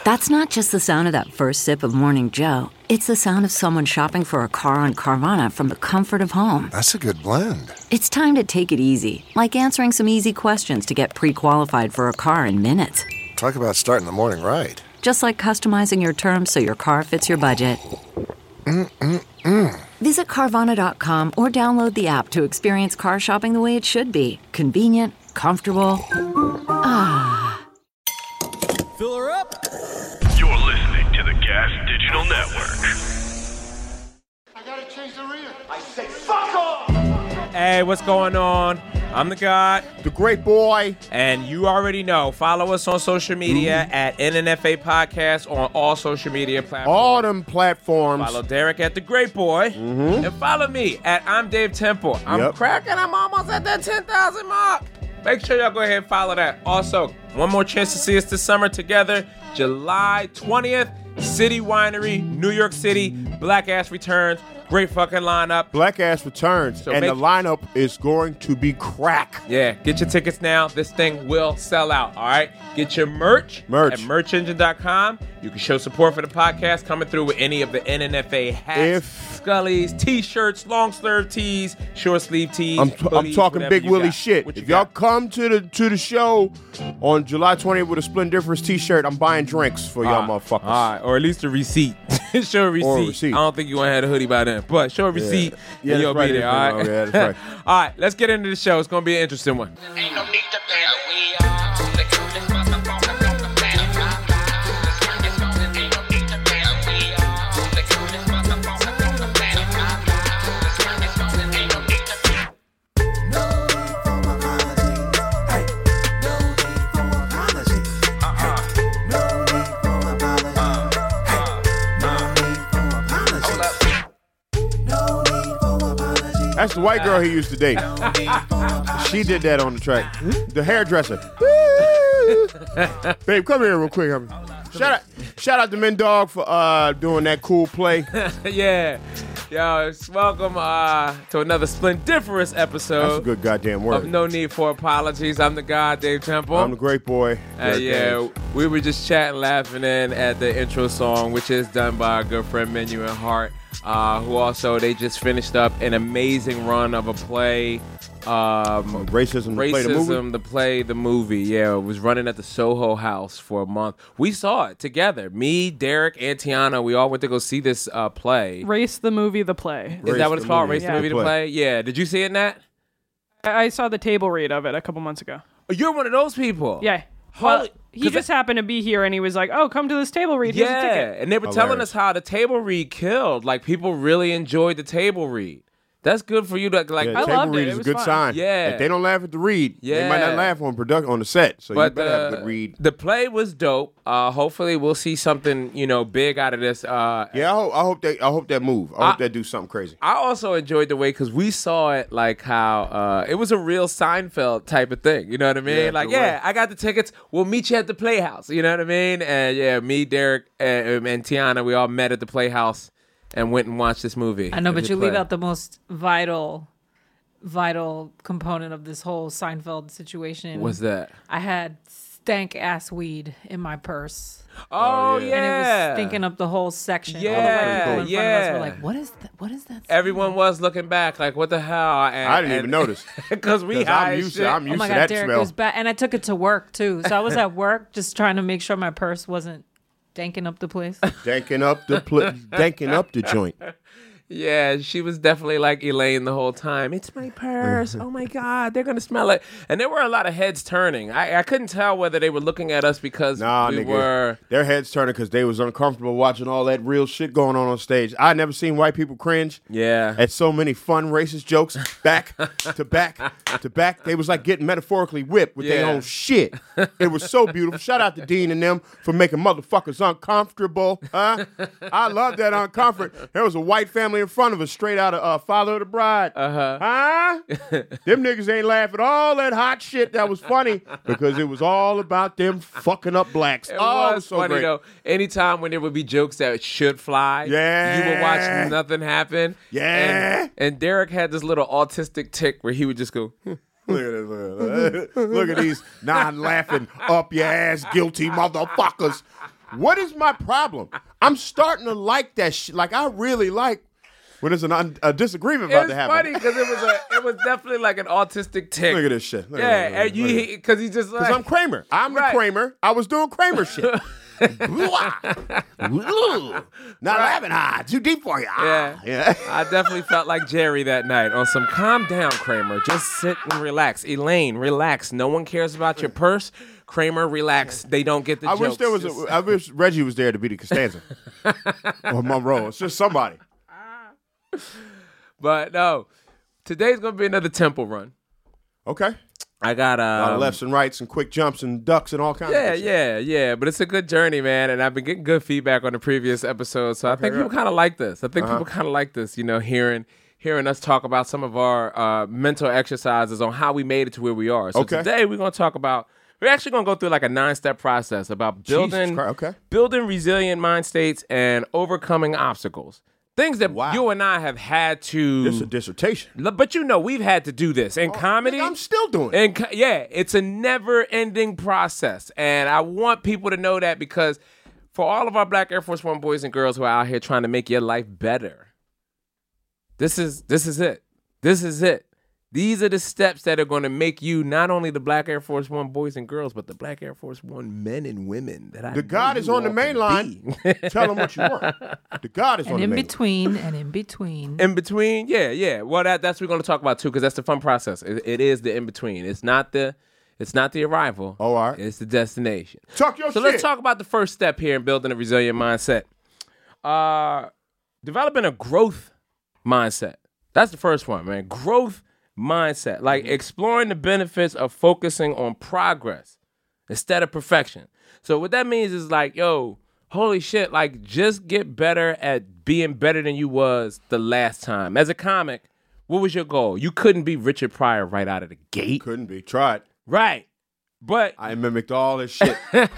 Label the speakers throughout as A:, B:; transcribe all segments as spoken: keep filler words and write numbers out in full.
A: That's not just the sound of that first sip of Morning Joe. It's the sound of someone shopping for a car on Carvana from the comfort of home.
B: That's a good blend.
A: It's time to take it easy, like answering some easy questions to get pre-qualified for a car in minutes.
B: Talk about starting the morning right.
A: Just like customizing your terms so your car fits your budget.
B: Mm-mm-mm.
A: Visit Carvana dot com or download the app to experience car shopping the way it should be. Convenient, comfortable. Ah.
C: Fill her up.
D: You're listening to the Gas Digital Network.
E: I gotta change the rear.
C: I say fuck off!
F: Hey, what's going on? I'm the God,
G: the great boy,
F: and you already know. Follow us on social media mm-hmm. at N N F A Podcast on all social media platforms.
G: All them platforms.
F: Follow Derek at the Great Boy,
G: mm-hmm.
F: and follow me at I'm Dave Temple. I'm
G: yep.
F: cracking. I'm almost at that ten thousand mark. Make sure y'all go ahead and follow that. Also, one more chance to see us this summer together, July twentieth, City Winery, New York City. Black Ass returns. Great fucking lineup.
G: Black Ass returns, so and
F: make,
G: the lineup is going to be crack.
F: Yeah, get your tickets now. This thing will sell out, all right? Get your merch,
G: merch.
F: at merch engine dot com. You can show support for the podcast coming through with any of the N N F A hats,
G: if,
F: Scullies, T-shirts, long sleeve tees, short sleeve tees.
G: I'm, t-
F: hoodies,
G: I'm talking Big Willie
F: got.
G: shit.
F: What
G: If
F: y'all
G: got? come to the to the show on July twentieth with a Splendiferous T-shirt, I'm buying drinks for y'all uh, motherfuckers.
F: All right, or at least a receipt. Show a receipt.
G: Or a receipt.
F: I don't think you want to have a hoodie by then, but show a receipt.
G: Yeah, yeah
F: and you'll
G: right,
F: be there, all right?
G: Yeah, that's right.
F: All right, let's get into the show. It's going to be an interesting one.
C: Ain't no need to panic. We are the coolest motherfuckers on the planet. Ain't no need to panic. We are the coolest motherfuckers on the planet. Ain't no need to panic.
H: No need for apology. Hey, no need for apology. Uh-uh. No need for apology. Hey, no need for apology. No need for apology.
G: That's the white girl he used to date. She did that on the track. The hairdresser. Babe, come here real quick. Shout out, shout out to Men Dog for uh, doing that cool play.
F: Yeah. Yo, welcome uh, to another splendiferous episode.
G: That's a good goddamn word.
F: Of No Need for Apologies. I'm the God, Dave Temple.
G: I'm the great boy.
F: Uh, yeah,
G: Games.
F: we were just chatting, laughing in at the intro song, which is done by our good friend Menu and Heart, uh, who also, they just finished up an amazing run of a play. Um,
G: racism,
F: racism,
G: to play the movie?
F: to play the movie. Yeah, it was running at the Soho House for a month. We saw it together. Me, Derek, and Tiana. We all went to go see this uh, play.
I: Race the movie, the play.
F: Is
G: Race
F: that what it's called?
G: movie.
F: Race
I: Yeah.
F: the movie, the play. Yeah. Did you see it, Nat?
I: I I saw the table read of it a couple months ago.
F: Oh, you're one of those people.
I: Yeah.
F: Holy,
I: Well, he just happened to be here, and he was like, "Oh, come to this table read. Here's a
F: yeah,
I: ticket."
F: and they were
G: Hilarious.
F: telling us how the table read killed. Like people really enjoyed the table read. That's good for you to like.
G: Yeah,
I: I
G: table
I: loved it.
G: read
I: It
G: is a
I: was
G: good
I: fun.
G: sign.
F: Yeah.
G: If they don't laugh at the read, they
F: Yeah.
G: might not laugh on production on the set. So
F: But
G: you better
F: the,
G: have a good read.
F: the play was dope. Uh, hopefully, we'll see something you know big out of this. Uh,
G: Yeah, I hope, I hope they I hope that move. I,
F: I-
G: hope they do something crazy.
F: I also enjoyed the way because we saw it like how uh, it was a real Seinfeld type of thing. You know what I mean?
G: Yeah,
F: like,
G: for
F: yeah,
G: real.
F: I got the tickets. We'll meet you at the Playhouse. You know what I mean? And yeah, me, Derek, and, and Tiana, we all met at the Playhouse and went and watched this movie.
J: I know, but
F: This
J: you
F: play.
J: leave out the most vital, vital component of this whole Seinfeld situation.
F: What's that?
J: I had stank ass weed in my purse.
F: Oh,
G: yeah.
F: yeah.
J: And it was stinking up the whole section.
F: Yeah,
J: All the white people in front of us
F: yeah.
J: were like, what is that? What is that?
F: Everyone was looking back like, what the hell? And,
G: I didn't even notice.
F: Because we
G: 'Cause
F: high
G: I'm
F: as
G: used
F: shit.
G: to I'm
J: Oh
G: used
J: my
G: to
J: God,
G: that
J: Derek,
G: smell.
J: it was bad. And I took it to work, too. So I was at work just trying to make sure my purse wasn't danking up the place.
G: Danking up the pl- danking up the joint.
F: Yeah, she was definitely like Elaine the whole time. It's my purse. Oh my God, they're gonna smell it. And there were a lot of heads turning. I, I couldn't tell whether they were looking at us because
G: Nah,
F: we
G: nigga.
F: were.
G: Their heads turning because they was uncomfortable watching all that real shit going on on stage. I never seen white people cringe
F: Yeah.
G: at so many fun racist jokes back to back to back. They was like getting metaphorically whipped with their
F: Yeah.
G: own shit. It was so beautiful. Shout out to Dean and them for making motherfuckers uncomfortable. Huh? I love that uncomfort. There was a white family in front of us, straight out of uh, Father of the Bride.
F: Uh-huh.
G: Huh? Them niggas ain't laughing all that hot shit that was funny because it was all about them fucking up blacks.
F: It
G: oh, it
F: was
G: so
F: funny
G: great.
F: though. Anytime when there would be jokes that should fly,
G: Yeah.
F: you would watch nothing happen.
G: Yeah.
F: And, and Derek had this little autistic tick where he would just go,
G: Look at this. Look at, look at these non-laughing, up your ass, guilty motherfuckers. What is my problem? I'm starting to like that shit. Like, I really like when there's an un- a disagreement about
F: It's
G: to happen.
F: funny because it was a, it was dedefinitely like an autistic tick.
G: Look at this shit. Look
F: yeah,
G: at this,
F: and you because he's just like
G: Because I'm Kramer. I'm
F: Right.
G: the Kramer. I was doing Kramer shit. Not laughing high. Too deep for you.
F: Yeah.
G: yeah.
F: I definitely felt like Jerry that night on some calm down, Kramer. Just sit and relax. Elaine, relax. No one cares about your purse. Kramer, relax. They don't get the
G: I
F: jokes.
G: wish there was.
F: Just-
G: A, I wish Reggie was there to be the Costanza or Monroe. It's just somebody.
F: But no, today's gonna be another temple run.
G: Okay.
F: I got
G: A lot
F: um,
G: of lefts and rights and quick jumps and ducks and all kinds
F: Yeah,
G: of good shit.
F: yeah, yeah. But it's a good journey, man. And I've been getting good feedback on the previous episodes. So I think people kind of like this. I think
G: Uh-huh.
F: people kind of like this, you know, hearing hearing us talk about some of our uh, mental exercises on how we made it to where we are. So
G: Okay.
F: today we're going to talk about, we're actually going to go through like a nine-step process about building,
G: Christ, okay.
F: building resilient mind states and overcoming obstacles. Things that
G: Wow.
F: you and I have had to...
G: This is a dissertation.
F: But you know, we've had to do this. In comedy...
G: Nigga, I'm still doing it.
F: And co- yeah, it's a never-ending process, and I want people to know that because for all of our Black Air Force One boys and girls who are out here trying to make your life better, this is this is it. This is it. These are the steps that are going to make you not only the Black Air Force One boys and girls, but the Black Air Force One men and women that I
G: The
F: know
G: God is
F: you
G: on the
F: all
G: main
F: can
G: line.
F: be.
G: Tell them what you want. The God is
J: And
G: on the
J: in
G: main
J: between, and in between.
F: In between, yeah, yeah. Well, that that's what we're going to talk about too, because that's the fun process. It, it is the in between. It's not the, it's not the arrival.
G: Oh, all right.
F: It's the destination.
G: Talk your
F: so
G: shit.
F: let's talk about the first step here in building a resilient mindset. Uh, developing a growth mindset. That's the first one, man. Growth mindset, like exploring the benefits of focusing on progress instead of perfection. So what that means is like, yo, holy shit, like just get better at being better than you was the last time. As a comic, what was your goal? You couldn't be Richard Pryor right out of the gate.
G: Couldn't be. Tried.
F: Right. But
G: I mimicked all this shit.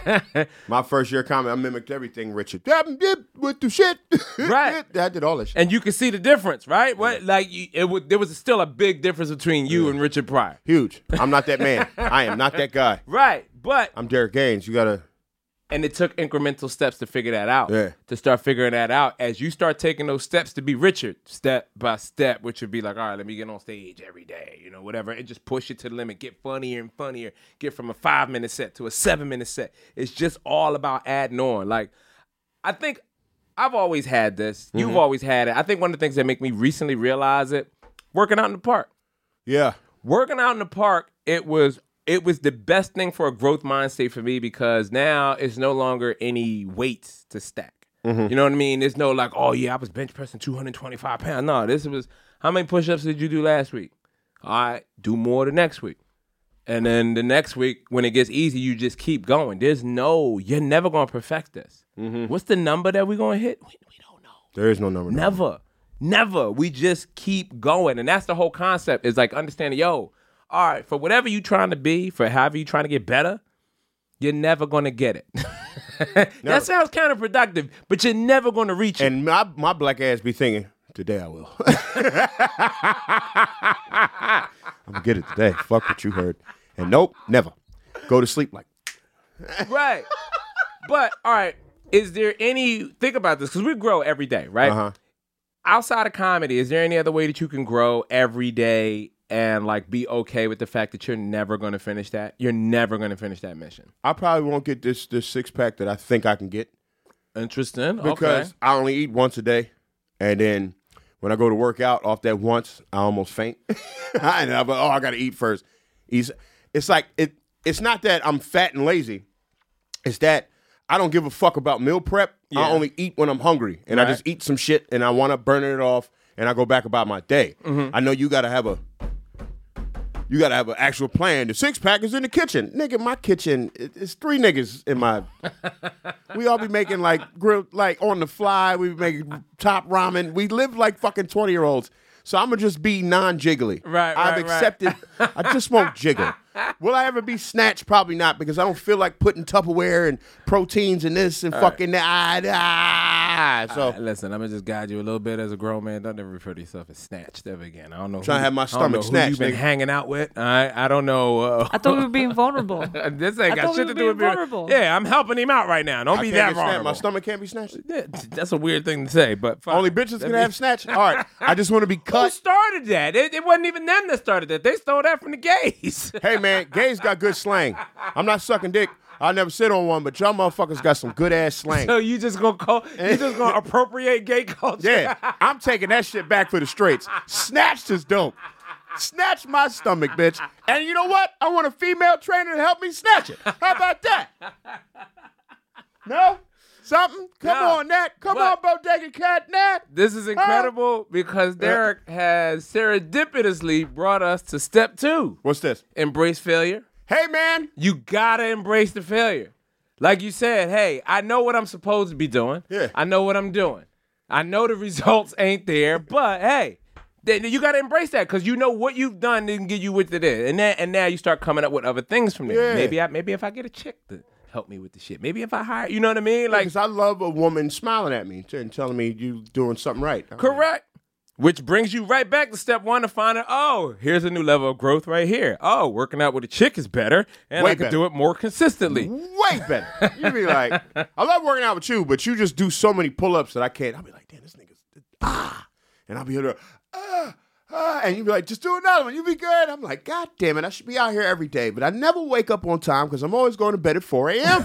G: My first year comedy, I mimicked everything Richard. With the shit.
F: Right.
G: I did all this shit.
F: and you can see the difference, right? What like you, it would there was still a big difference between you and Richard Pryor.
G: Huge. I'm not that man. I am not that guy.
F: Right. But
G: I'm Derek Gaines. You gotta.
F: and it took incremental steps to figure that out.
G: Yeah.
F: To start figuring that out. As you start taking those steps to be Richard, step by step, which would be like, all right, let me get on stage every day, you know, whatever, and just push it to the limit, get funnier and funnier, get from a five minute set to a seven minute set. It's just all about adding on. Like, I think I've always had this.
G: Mm-hmm.
F: You've always had it. I think one of the things that make me recently realize it, working out in the park.
G: Yeah.
F: Working out in the park, it was it was the best thing for a growth mind state for me because now it's no longer any weights to stack.
G: Mm-hmm.
F: You know what I mean? There's no like, oh yeah, I was bench pressing two hundred twenty-five pounds. No, this was how many push-ups did you do last week? All right, do more the next week. And then the next week, when it gets easy, you just keep going. There's no, you're never gonna perfect this.
G: Mm-hmm.
F: What's the number that we're gonna hit? We, we don't know.
G: There is no number. no.
F: Never. Never. We just keep going. And that's the whole concept is like understanding, yo, all right, for whatever you trying to be, for however you trying to get better, you're never going to get it. That sounds counterproductive, but you're never going to reach it.
G: And my, my black ass be thinking, today I will. I'm going to get it today. Fuck what you heard. And nope, never. Go to sleep like.
F: Right. But, all right, is there any, think about this, because we grow every day, right?
G: Uh-huh.
F: Outside of comedy, is there any other way that you can grow every day and like be okay with the fact that you're never going to finish that? You're never going to finish that mission.
G: I probably won't get this this six pack that I think I can get
F: Interesting.
G: because
F: okay.
G: I only eat once a day, and then when I go to work out off that once, I almost faint. and I'm like, oh, I got to eat first. It's, it's like it. It's not that I'm fat and lazy. It's that I don't give a fuck about meal prep.
F: Yeah.
G: I only eat when I'm hungry, and
F: Right.
G: I just eat some shit, and I want to burn it off, and I go back about my day.
F: Mm-hmm.
G: I know you got to have a. You gotta have an actual plan. The six pack is in the kitchen, nigga. My kitchen, it- it's three niggas in my. We all be making like grill, like on the fly. We be making top ramen. We live like fucking twenty year olds. So I'm gonna just be non jiggly.
F: Right,
G: I've
F: right, right.
G: accepted. I just won't jiggle. Will I ever be snatched? Probably not, because I don't feel like putting Tupperware and proteins and this and fucking that. Ah, so
F: All right, listen, I'm gonna just guide you a little bit as a grown man. Don't ever refer to yourself as snatched ever again. I don't know.
G: Trying
F: who,
G: to have my
F: I don't
G: stomach
F: know who
G: snatched,
F: you've been
G: nigga.
F: hanging out with. All right, I don't know. Uh,
J: I thought we were being vulnerable.
F: this
J: I
F: ain't got
J: thought we
F: shit
J: were
F: to do with
J: being
F: being
J: vulnerable.
F: Yeah, I'm helping him out right now. Don't
G: I
F: be
G: can't
F: that
G: get snatched.
F: vulnerable.
G: My stomach can't be snatched.
F: Yeah, that's a weird thing to say, but fine.
G: Only bitches
F: Let
G: can
F: me-
G: have snatch. All right, I just want to be
F: Who
G: cut.
F: started that? It, it wasn't even them that started that. They stole that from the gays.
G: Hey man, gays got good slang. I'm not sucking dick. I'll never sit on one, but y'all motherfuckers got some good ass slang.
F: So you just gonna call, you just gonna appropriate gay culture?
G: Yeah, I'm taking that shit back for the straights. Snatched is dope. Snatch my stomach, bitch. And you know what? I want a female trainer to help me snatch it. How about that? No? Something? Come
F: No.
G: on, Nat. Come
F: But-
G: on, Bodega Cat, Nat.
F: This is incredible because Derek has serendipitously brought us to step two.
G: What's this?
F: Embrace failure.
G: Hey, man.
F: You gotta embrace the failure. Like you said, hey, I know what I'm supposed to be doing.
G: Yeah.
F: I know what I'm doing. I know the results ain't there, but hey, then you gotta embrace that because you know what you've done didn't get you with it is. And then and now you start coming up with other things from there.
G: Yeah.
F: Maybe I maybe if I get a chick to help me with the shit. Maybe if I hire, you know what I mean? Like,
G: Because I love a woman smiling at me and telling me you doing something right.
F: correct. Which brings you right back to step one to find out, oh, here's a new level of growth right here. Oh, working out with a chick is better, and
G: Way
F: I can
G: better.
F: do it more consistently.
G: Way better. You be like, I love working out with you, but you just do so many pull-ups that I can't. I'll be like, damn, this nigga's ah, and I'll be here, ah, ah, and you be like, just do another one. You be good. I'm like, God damn it, I should be out here every day, but I never wake up on time because I'm always going to bed at four a.m.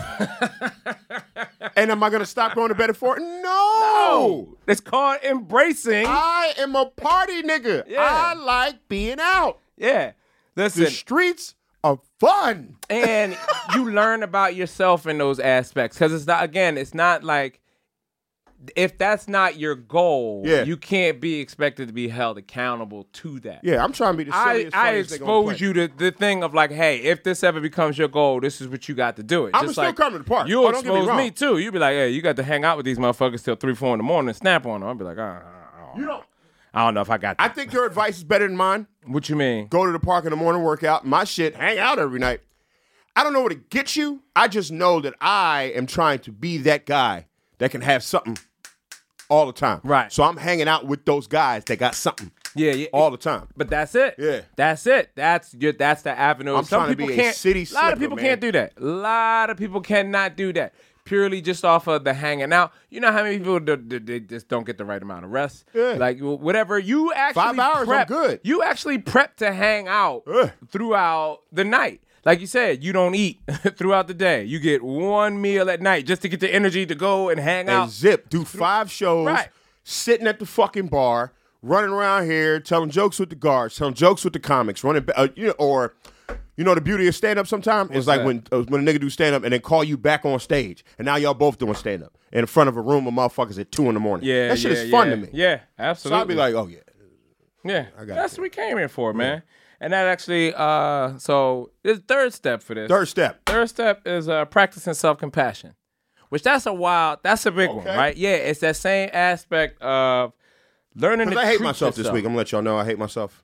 G: And am I gonna stop going to bed at four? No.
F: Oh, it's called embracing.
G: I am a party nigga.
F: Yeah.
G: I like being out.
F: yeah. Listen,
G: The streets are fun.
F: and you learn about yourself in those aspects because it's not, again, it's not like, if that's not your goal,
G: Yeah.
F: you can't be expected to be held accountable to that.
G: Yeah, I'm trying to be the
F: I,
G: silliest,
F: I
G: funniest nigga on the
F: expose
G: planet.
F: you to the thing of like, hey, if this ever becomes your goal, this is what you got to do it.
G: I'ma
F: Just
G: still
F: like,
G: come to the park.
F: You'll
G: Oh, don't get me
F: expose
G: wrong.
F: me too. You be like, hey, you got to hang out with these motherfuckers till three, four in the morning and snap on them. I'll be like, ah, I
G: You don't.
F: I don't know if I got
G: I
F: that.
G: think your advice is better than mine.
F: What you mean?
G: Go to the park in the morning, work out. My shit, hang out every night. I don't know what it gets you. I just know that I am trying to be that guy that can have something all the time.
F: Right.
G: So I'm hanging out with those guys that got something
F: Yeah, yeah.
G: all the time.
F: But that's it.
G: Yeah.
F: That's it. That's your, that's the avenue.
G: I'm
F: Some
G: trying to
F: people
G: be a
F: can't.
G: city
F: A lot of
G: slipper,
F: people
G: man.
F: can't do that. A lot of people cannot do that. Purely just off of the hanging out. You know how many people do, do, they just don't get the right amount of rest?
G: Yeah.
F: Like whatever you actually
G: Five hours, I'm
F: prep,
G: good.
F: You actually prep to hang out
G: Ugh.
F: throughout the night. Like you said, you don't eat throughout the day. You get one meal at night just to get the energy to go and hang out.
G: And zip, do five shows,
F: Right.
G: sitting at the fucking bar, running around here, telling jokes with the guards, telling jokes with the comics, running, ba- uh, you know, or you know the beauty of stand up. Sometimes it's like
F: that?
G: when uh, when a nigga do stand up and then call you back on stage, and now y'all both doing stand up in front of a room of motherfuckers at two in the morning.
F: Yeah,
G: that shit
F: yeah,
G: is fun
F: yeah.
G: to me.
F: Yeah,
G: So
F: absolutely.
G: I'll be like, oh yeah,
F: Yeah,
G: got
F: that's
G: it.
F: what we came here for, man. And that actually, uh, so the third step for this.
G: third step.
F: Third step is uh, practicing self-compassion, which that's a wild, that's a big one,
G: Okay.
F: right? Yeah, it's that same aspect of learning to
G: Because I hate
F: treat
G: myself this
F: yourself.
G: week. I'm gonna let y'all know I hate myself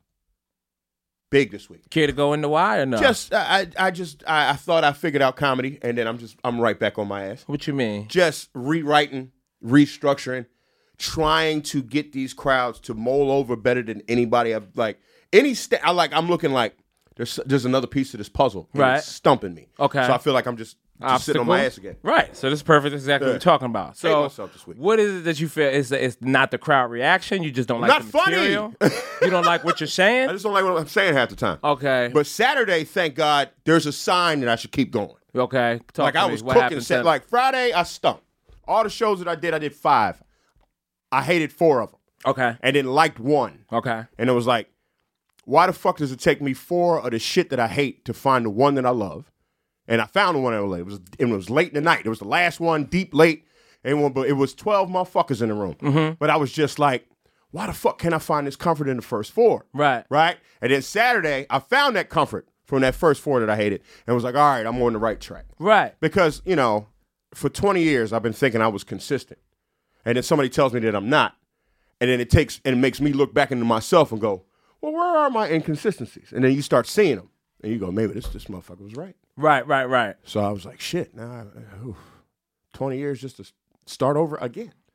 G: big this week.
F: Care to go into why or no?
G: Just I I I just I, I thought I figured out comedy, and then I'm just I'm right back on my ass.
F: What you mean?
G: Just rewriting, restructuring, trying to get these crowds to mull over better than anybody. I've like any sta- I like. I'm looking like there's there's another piece to this puzzle, and
F: Right.
G: It's stumping me.
F: Okay.
G: so I feel like I'm just, just sitting on my ass again.
F: Right. So this is perfect. This is exactly what
G: Yeah.
F: we're talking about. So
G: myself this week.
F: what is it that you feel is it's not the crowd reaction? You just don't like
G: Not
F: the
G: funny.
F: material? You don't like what you're
G: I
F: saying?
G: just don't like what I'm saying half the time.
F: Okay.
G: But Saturday, thank God, there's a sign that I should keep going.
F: okay. Talk
G: like
F: to
G: I
F: me.
G: was
F: What
G: cooking.
F: happened
G: Set,
F: to-
G: like Friday, I stumped. All the shows that I did, I did five. I hated four of them,
F: Okay.
G: and then liked one.
F: Okay.
G: And it was like, why the fuck does it take me four of the shit that I hate to find the one that I love? And I found the one that I love. It was, it was late in the night. It was the last one, deep late. And but it was twelve motherfuckers in the room.
F: Mm-hmm.
G: But I was just like, why the fuck can I find this comfort in the first four?
F: Right.
G: Right? And then Saturday, I found that comfort from that first four that I hated. And was like, all right, I'm on the right track.
F: Right.
G: Because, you know, for twenty years, I've been thinking I was consistent. And then somebody tells me that I'm not. And then it takes, and it makes me look back into myself and go, well, where are my inconsistencies? And then you start seeing them. And you go, maybe this, this motherfucker was right.
F: Right. Right. Right.
G: So I was like, shit, now, I- oof, twenty years just to s- start over again.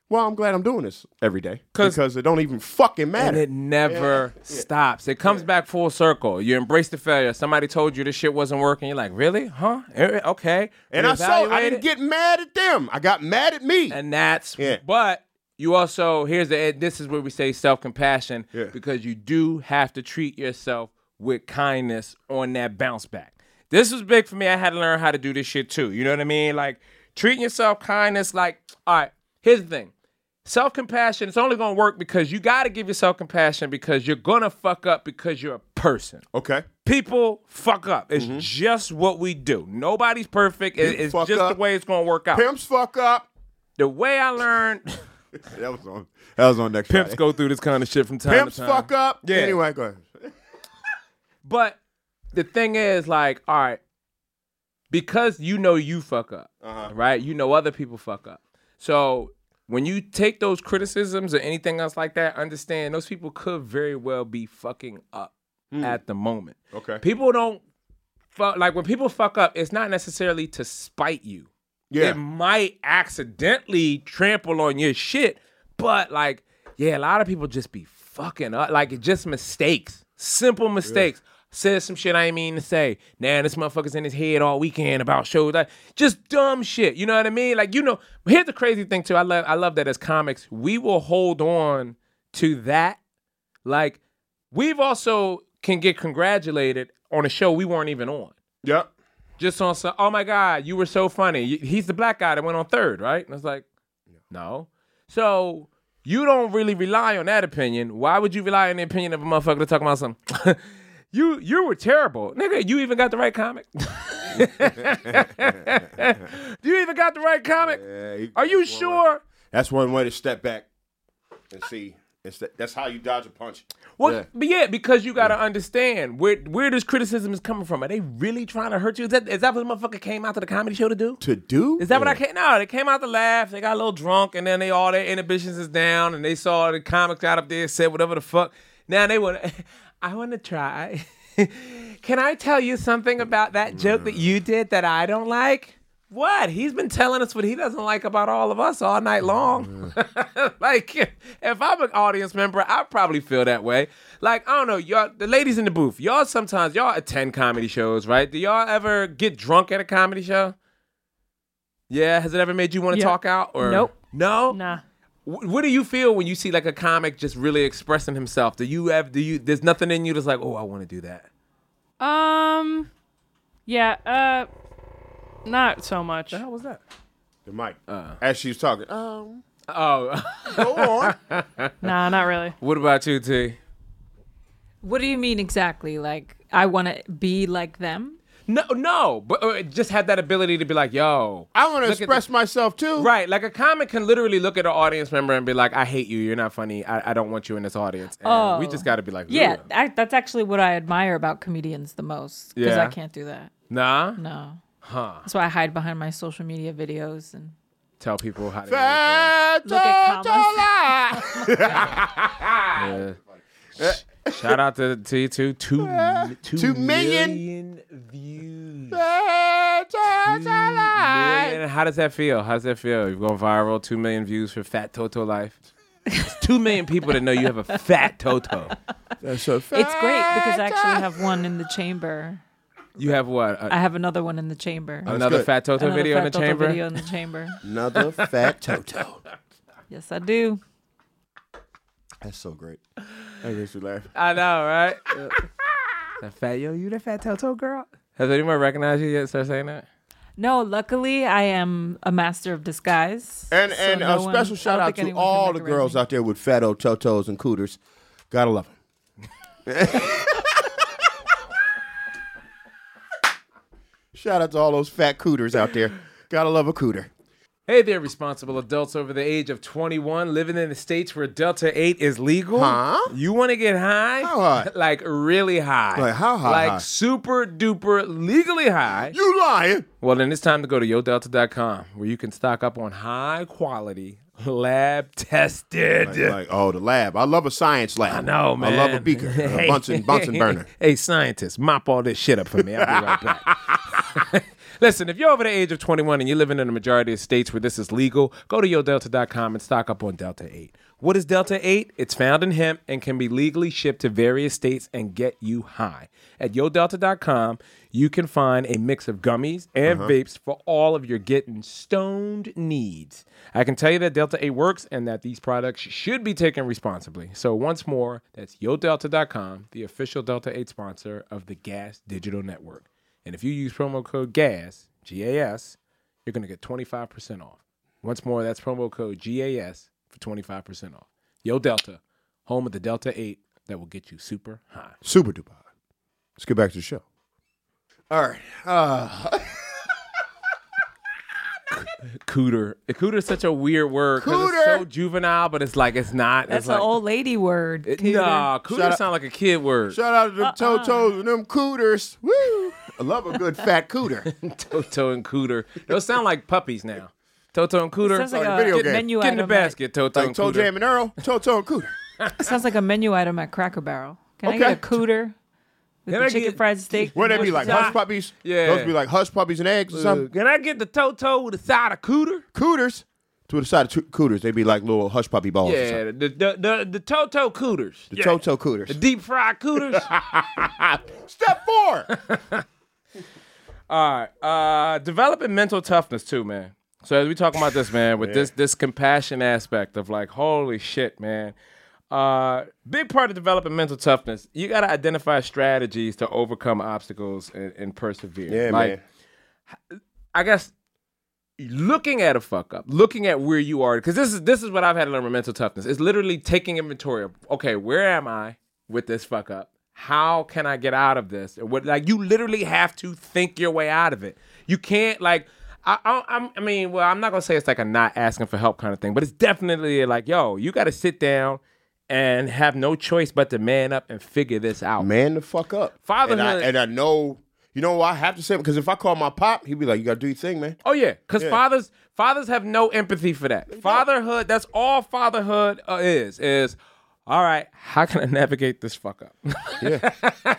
G: Well, I'm glad I'm doing this every day
F: 'Cause-
G: because it don't even fucking matter.
F: And it never stops. It comes back full circle. You embrace the failure. Somebody told you this shit wasn't working. You're like, really? Huh? Eh, Okay.
G: and I saw. I
F: Reevaluate
G: didn't
F: it.
G: get mad at them. I got mad at me.
F: And that's,
G: Yeah.
F: but you also, here's the, this is where we say self-compassion
G: Yeah.
F: because you do have to treat yourself with kindness on that bounce back. This was big for me. I had to learn how to do this shit too. You know what I mean? Like treating yourself kindness, like, all right, here's the thing. Self-compassion, it's only going to work because you got to give yourself compassion because you're going to fuck up because you're a person.
G: Okay.
F: People fuck up. It's just what we do. Nobody's perfect. It-
G: Pimps
F: It's
G: fuck
F: just
G: up.
F: the way it's going to work out.
G: Pimps fuck up.
F: The way I learned,
G: That was on. That was on next.
F: pimps
G: Friday.
F: go through this kind of shit from time
G: Pimps
F: to time.
G: fuck up.
F: Yeah.
G: Anyway, go ahead.
F: But the thing is, like, all right, because you know you fuck up,
G: Uh-huh.
F: right? You know other people fuck up. So when you take those criticisms or anything else like that, understand those people could very well be fucking up at the moment.
G: Okay.
F: People don't fuck, like when people fuck up, it's not necessarily to spite you.
G: Yeah.
F: It might accidentally trample on your shit, but like, yeah, a lot of people just be fucking up. Like, it's just mistakes, simple mistakes. Said some shit I ain't mean to say. Now this motherfucker's in his head all weekend about shows. Like, just dumb shit. You know what I mean? Like, you know, here's the crazy thing too. I love, I love that as comics, we will hold on to that. Like, we've also can get congratulated on a show we weren't even on.
G: Yep.
F: Just on some, oh my God, you were so funny. You- He's the black guy that went on third, right? And I was like, no. So you don't really rely on that opinion. Why would you rely on the opinion of a motherfucker to talk about something? you you were terrible. Nigga, you even got the right comic? You even got the right comic?
G: Yeah, he-
F: Are you sure?
G: That's one way to step back and see. It's that, that's how you dodge a punch.
F: Well,
G: Yeah.
F: but yeah, because you gotta understand where where this criticism is coming from. Are they really trying to hurt you? Is that is that what the motherfucker came out to the comedy show to do?
G: To do?
F: Is that what I
G: Yeah.
F: came? No, they came out to laugh. They got a little drunk, and then they all their inhibitions is down, and they saw the comics out up there said whatever the fuck. Now they want. I want to try. Can I tell you something about that joke that you did that I don't like? What? He's been telling us what he doesn't like about all of us all night long. Like, if I'm an audience member, I probably feel that way. Like, I don't know, y'all, the ladies in the booth, y'all sometimes, y'all attend comedy shows, right? Do y'all ever get drunk at a comedy show? Yeah, has it ever made you want to
I: Yeah.
F: talk out? Or
I: Nope.
F: No?
I: Nah.
F: Wh- What do you feel when you see like a comic just really expressing himself? Do you have, do you, there's nothing in you that's like, oh, I want to do that?
I: Um, yeah, uh, not so much.
F: How was that?
G: The mic. As she was talking. Um,
F: Oh,
G: go on.
I: Nah, not really.
F: what about you, T?
J: What do you mean exactly? Like, I want to be like them?
F: No, no, but uh, just have that ability to be like, yo.
G: I want to
F: Look at
G: express myself too.
F: Right, like a comic can literally look at an audience member and be like, I hate you, you're not funny, I, I don't want you in this audience. And
J: Oh.
F: we just got to be like,
J: Yeah,
F: "Ugh."
J: I, that's actually what I admire about comedians the most. Because
F: Yeah.
J: I can't do that.
F: Nah?
J: No.
F: Huh.
J: That's why I hide behind my social media videos and
F: Tell people how to
G: Fat
J: look at
G: Toto
J: comments.
F: yeah. Shout out to T two, two, two,
G: Two million.
F: million views.
G: Fat
F: Two
G: Toto Life.
F: million. How does that feel? How does that feel? You've gone viral, two million views for Fat Toto Life. It's two million people that know you have a fat Toto.
G: That's so fat.
J: It's great because I actually have one in the chamber.
F: You have what? A-
J: I have another one in the chamber.
F: another
G: good.
F: Fat Toto
J: Another
F: video
J: Fat
F: in the
J: Toto
F: chamber?
J: video in the chamber.
G: Another fat Toto.
J: Yes, I do.
G: That's so great. That makes me laugh.
F: I know, right? That fat, yo, you the Fat Toto girl? Has anyone recognized you yet? Start saying that?
J: No, luckily I am a master of disguise.
G: And
J: so
G: and
J: no
G: a
J: one-
G: special
J: I
G: shout
J: don't
G: out
J: think
G: to
J: anyone can
G: all the
J: recognize
G: girls
J: me.
G: out there with fatto totos and cooters. Gotta love them. Shout out to all those fat cooters out there. Gotta love a cooter.
F: Hey there, responsible adults over the age of twenty-one living in the states where Delta eight is legal.
G: Huh?
F: You want to get high?
G: How high?
F: Like really high.
G: Like how high,
F: Like
G: high?
F: super duper legally high.
G: You lying?
F: Well, then it's time to go to yo delta dot com where you can stock up on high quality, lab tested.
G: Like, like, oh, the lab. I love a science lab.
F: I know, man.
G: I love a beaker, a Bunsen, Bunsen burner.
F: Hey, scientists, mop all this shit up for me. I'll be right back. Listen, if you're over the age of twenty-one and you're living in a majority of states where this is legal, go to yo delta dot com and stock up on Delta eight. What is Delta eight? It's found in hemp and can be legally shipped to various states and get you high. At yo delta dot com, you can find a mix of gummies and
G: Uh-huh.
F: vapes for all of your getting stoned needs. I can tell you that Delta eight works and that these products should be taken responsibly. So once more, that's yo delta dot com, the official Delta eight sponsor of the Gas Digital Network. And if you use promo code GAS, G A S, you're going to get twenty-five percent off. Once more, that's promo code G A S for twenty-five percent off. Yo Delta, home of the Delta eight that will get you super high.
G: Super duper. Let's get back to the show. All right. Uh,
F: Cooter. Cooter is such a weird word because it's
G: Cooter.
F: so juvenile, but it's like it's not.
J: That's
F: it's
J: an
F: like,
J: old lady word.
F: It,
J: Cooter.
F: nah, cooter
G: Shout out-
F: sound like a kid word.
G: shout out to them
J: Uh-uh.
G: Totos and them cooters. Woo! I love a good fat cooter.
F: Toto and Cooter. Those sound like puppies now. Toto and Cooter.
J: Sounds like
G: Like a
J: a
G: video
J: get
G: game.
J: menu
F: Get in the
J: item. at-
F: basket, Toto
G: Like
F: and
G: Toe
F: Cooter.
G: Jam and Earl, Toto and cooter.
J: Sounds like a menu item at Cracker Barrel. Can I
G: Okay.
J: get a cooter with
F: Can
J: the
F: I
J: chicken
F: get-
J: fried steak?
G: What they be like?
F: Nah.
G: Hush puppies?
F: Yeah.
G: Those be like hush puppies and eggs or
F: Uh,
G: something?
F: Can I get the Toto with a side of Cooter?
G: Cooters. To the side of two cooters, they be like little hush puppy balls. or
F: Yeah,
G: something.
F: the the the, the Toto Cooters.
G: The
F: Yeah.
G: Toto cooters.
F: The deep fried Cooters.
G: Step four.
F: All right. Uh, developing mental toughness too, man. So as we talk about this, man, with this this compassion aspect of like, holy shit, man. Uh, big part of developing mental toughness, you got to identify strategies to overcome obstacles and, and persevere.
G: Yeah,
F: like,
G: man.
F: I guess looking at a fuck up, looking at where you are, because this is this is what I've had to learn with mental toughness. It's literally taking inventory of, okay, where am I with this fuck up? How can I get out of this? And what, like, you literally have to think your way out of it. You can't, like, I, I, I'm- I mean, well, I'm not gonna say it's like a not asking for help kind of thing, but it's definitely like, yo, you got to sit down and have no choice but to man up and figure this out.
G: Man the fuck up.
F: Fatherhood-
G: And I, and I know, you know why I have to say it? Because if I call my pop, he'd be like, you got to do your thing, man.
F: Oh yeah, because
G: Yeah.
F: fathers fathers have no empathy for that. Fatherhood, that's all fatherhood uh, is. Is all right. How can I navigate this fuck up?
G: Yeah.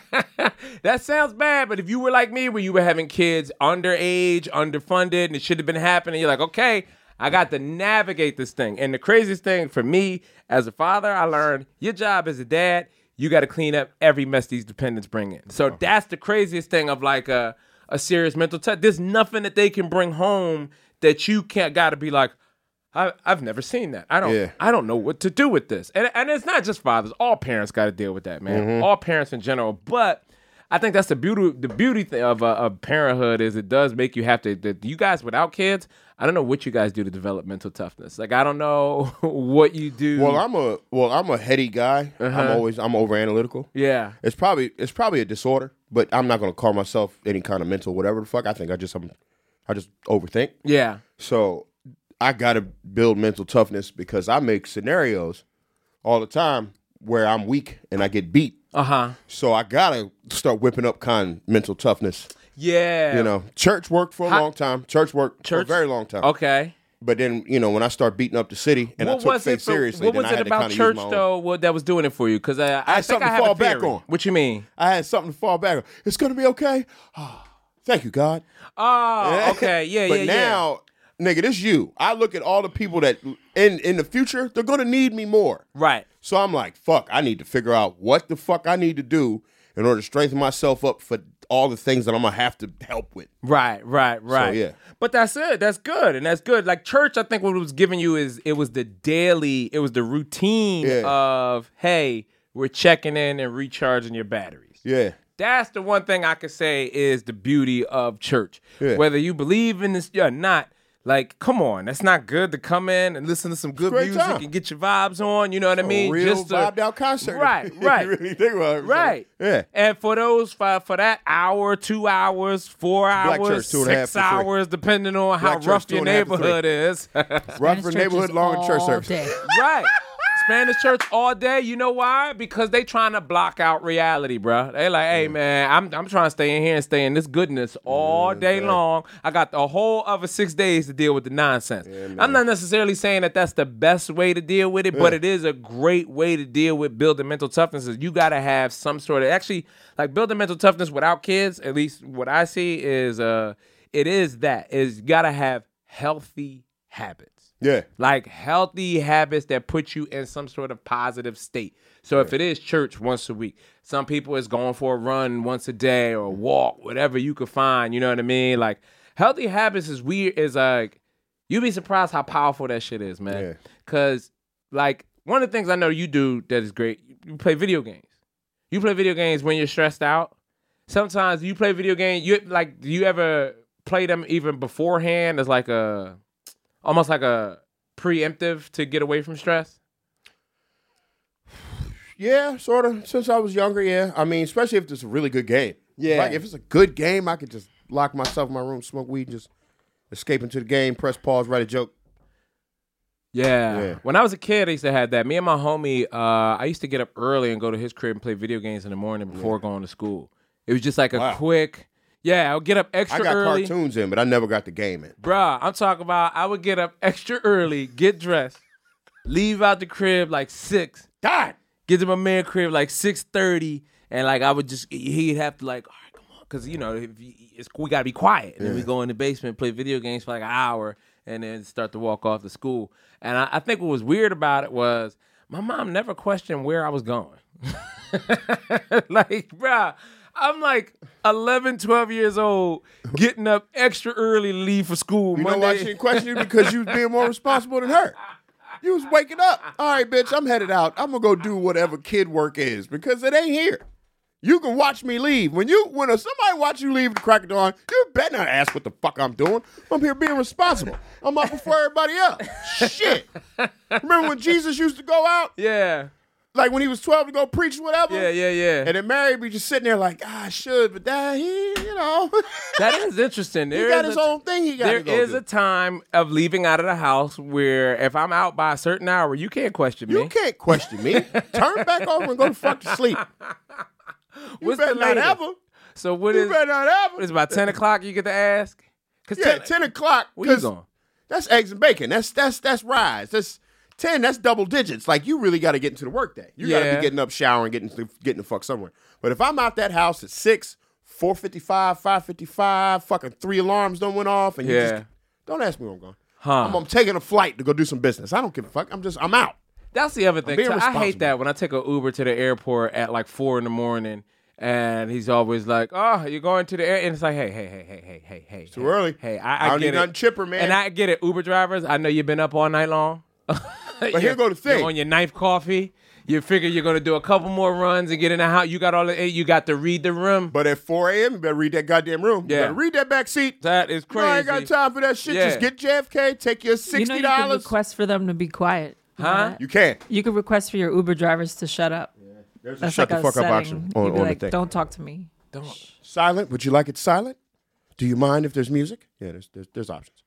F: That sounds bad, but if you were like me, where you were having kids underage, underfunded, and it should have been happening, you're like, okay, I got to navigate this thing. And the craziest thing for me as a father, I learned your job as a dad, you got to clean up every mess these dependents bring in. So that's the craziest thing of like a, a serious mental touch. There's nothing that they can bring home that you can't got to be like, I, I've never seen that. I don't.
G: Yeah.
F: I don't know what to do with this. And and it's not just fathers. All parents got to deal with that, man.
G: Mm-hmm.
F: All parents in general. But I think that's the beauty. The beauty thing of, uh, of parenthood is it does make you have to. The, you guys without kids, I don't know what you guys do to develop mental toughness. Like I don't know what you do.
G: Well, I'm a well, I'm a heady guy.
F: Uh-huh.
G: I'm always I'm over analytical.
F: yeah.
G: It's probably it's probably a disorder, but I'm not gonna call myself any kind of mental whatever the fuck. I think I just I'm I just overthink.
F: Yeah.
G: So I gotta build mental toughness because I make scenarios all the time where I'm weak and I get beat.
F: Uh huh.
G: So I gotta start whipping up kind of mental toughness.
F: Yeah.
G: You know, church worked for a
F: How-
G: long time. Church worked
F: Church?
G: for a very long time.
F: Okay.
G: But then, you know, when I start beating up the city and I
F: What
G: took
F: was
G: faith
F: it? For,
G: seriously,
F: what
G: then
F: was
G: I
F: it
G: had to
F: about
G: kinda use
F: church
G: my own-
F: though? What that was doing it for you? Because I, I,
G: I had
F: think
G: something
F: I
G: to
F: have
G: fall
F: a
G: back
F: theory.
G: on.
F: What you mean?
G: I had something to fall back on. It's gonna be okay. Ah, thank you, God.
F: Oh, okay. Yeah,
G: but
F: yeah,
G: now, nigga, this you. I look at all the people that in in the future, they're gonna need me more.
F: yeah. Right.
G: So I'm like, fuck, I need to figure out what the fuck I need to do in order to strengthen myself up for all the things that I'm gonna have to help with.
F: Right, right, right.
G: yeah.
F: But that's it. That's good. And that's good. Like church, I think what it was giving you is it was the daily, it was the routine
G: Yeah.
F: of, hey, we're checking in and recharging your batteries.
G: Yeah.
F: That's the one thing I could say is the beauty of church.
G: Yeah.
F: Whether you believe in this or not, like, come on, that's not good to come in and listen to some good
G: great
F: music
G: time.
F: and get your vibes on. You know what I mean?
G: A real
F: Just to-
G: vibed out concert.
F: Right,
G: if you
F: right.
G: really think about it.
F: Right.
G: Yeah.
F: And for those for, for that hour, two hours, four
G: Black
F: hours,
G: church, two and a half
F: six
G: for free.
F: hours, depending on how
G: Black church,
F: rough
G: two
F: your
G: and a half for free.
F: neighborhood is.
G: Rough
J: Spanish
G: for
J: churches
G: neighborhood, long in church
J: all
G: service.
J: day.
F: Right. Spanish church all day. You know why? Because they trying to block out reality, bro. They like, hey man, I'm I'm trying to stay in here and stay in this goodness all day
G: okay.
F: long. I got the whole other six days to deal with the nonsense. I'm not necessarily saying that that's the best way to deal with it, but
G: Yeah.
F: it is a great way to deal with building mental toughness. Is you got to have some sort of actually like building mental toughness without kids. At least what I see is uh, it is that is you got to have healthy habits.
G: Yeah.
F: Like healthy habits that put you in some sort of positive state. So if it is church once a week, some people is going for a run once a day or a walk, whatever you could find, you know what I mean? Like healthy habits is weird, is like, you'd be surprised how powerful that shit is, man.
G: Yeah.
F: Cause like one of the things I know you do that is great, you play video games. You play video games when you're stressed out. Sometimes you play video games, you like, do you ever play them even beforehand as like a, almost like a preemptive to get away from stress?
G: Yeah, sort of. Since I was younger, yeah. I mean, especially if it's a really good game.
F: Yeah.
G: Like, if it's a good game, I could just lock myself in my room, smoke weed, and just escape into the game, press pause, write a joke.
F: Yeah.
G: Yeah.
F: When I was a kid, I used to have that. Me and my homie, uh, I used to get up early and go to his crib and play video games in the morning before going to school. It was just like a
G: Wow.
F: quick, yeah, I would get up extra
G: I got
F: early.
G: cartoons in, but I never got the game in.
F: Bruh, I'm talking about I would get up extra early, get dressed, leave out the crib like six.
G: God.
F: Get to my man crib like six thirty, and like I would just, he'd have to like, all right, come on. Because, you know, if you, it's, we got to be quiet. And then we go in the basement, play video games for like an hour, and then start to walk off to school. And I, I think what was weird about it was my mom never questioned where I was going. Like, bruh, I'm like eleven, twelve years old, getting up extra early to leave for school.
G: You
F: Monday.
G: know why she didn't question you? Because you was being more responsible than her. You was waking up. All right, bitch, I'm headed out. I'm going to go do whatever kid work is because it ain't here. You can watch me leave. When you when somebody watch you leave at the crack of dawn, you better not ask what the fuck I'm doing. I'm here being responsible. I'm up before everybody else. Shit. Remember when Jesus used to go out?
F: Yeah.
G: Like when he was twelve to go preach or whatever?
F: Yeah, yeah, yeah.
G: And then Mary be just sitting there like, ah, I should, but that, he, you know.
F: That is interesting.
G: he
F: There
G: got
F: is
G: his
F: a-
G: own thing he got
F: There
G: to go
F: is
G: do.
F: a time of leaving out of the house where if I'm out by a certain hour, you can't question me.
G: You can't question me. Turn back over and go to fuck to sleep. You
F: What's
G: better
F: the
G: not
F: latest?
G: ever.
F: So what
G: You
F: is?
G: better not ever.
F: It's about ten o'clock. You get to ask. Cause
G: Yeah,
F: ten,
G: ten o'clock.
F: Where you
G: 'cause
F: going?
G: That's eggs and bacon. That's that's that's rise. That's ten. That's double digits. Like you really got to get into the workday. You got to
F: Yeah.
G: be getting up, showering, getting to, getting the fuck somewhere. But if I'm out that house at six, four fifty-five, five fifty-five, fucking three alarms don't went off, and you
F: Yeah.
G: just don't ask me where I'm going.
F: Huh.
G: I'm, I'm taking a flight to go do some business. I don't give a fuck. I'm just I'm out.
F: That's the other thing.
G: being
F: too. I hate
G: responsible.
F: that when I take an Uber to the airport at like four in the morning, and he's always like, "Oh, you're going to the air," and it's like, "Hey, hey, hey, hey, hey, hey, hey."
G: Too early.
F: Hey, I, I,
G: I don't
F: get
G: need
F: it.
G: nothing chipper, man.
F: And I get it. Uber drivers, I know you've been up all night long.
G: But here go the thing.
F: You're on your ninth coffee. You figure you're gonna do a couple more runs and get in the house. You got all the. You got to read the room.
G: But at four a.m., you better read that goddamn room. You
F: Yeah.
G: better read that back seat.
F: That is
G: You know, I ain't
F: crazy.
G: got time for that shit.
F: Yeah.
G: Just get J F K, take your
J: You know
G: sixty
J: you can
G: dollars.
J: request for them to be quiet. You know
F: Huh?
J: that?
G: You can.
J: You can request for your Uber drivers to shut up.
G: There's a
J: That's
G: shut
J: like
G: the
J: a
G: fuck up
J: setting.
G: option on,
J: You'd be
G: on
J: like,
G: the thing.
J: don't talk to me.
F: Don't.
G: Silent. Would you like it silent? Do you mind if there's music? Yeah, there's there's, there's options.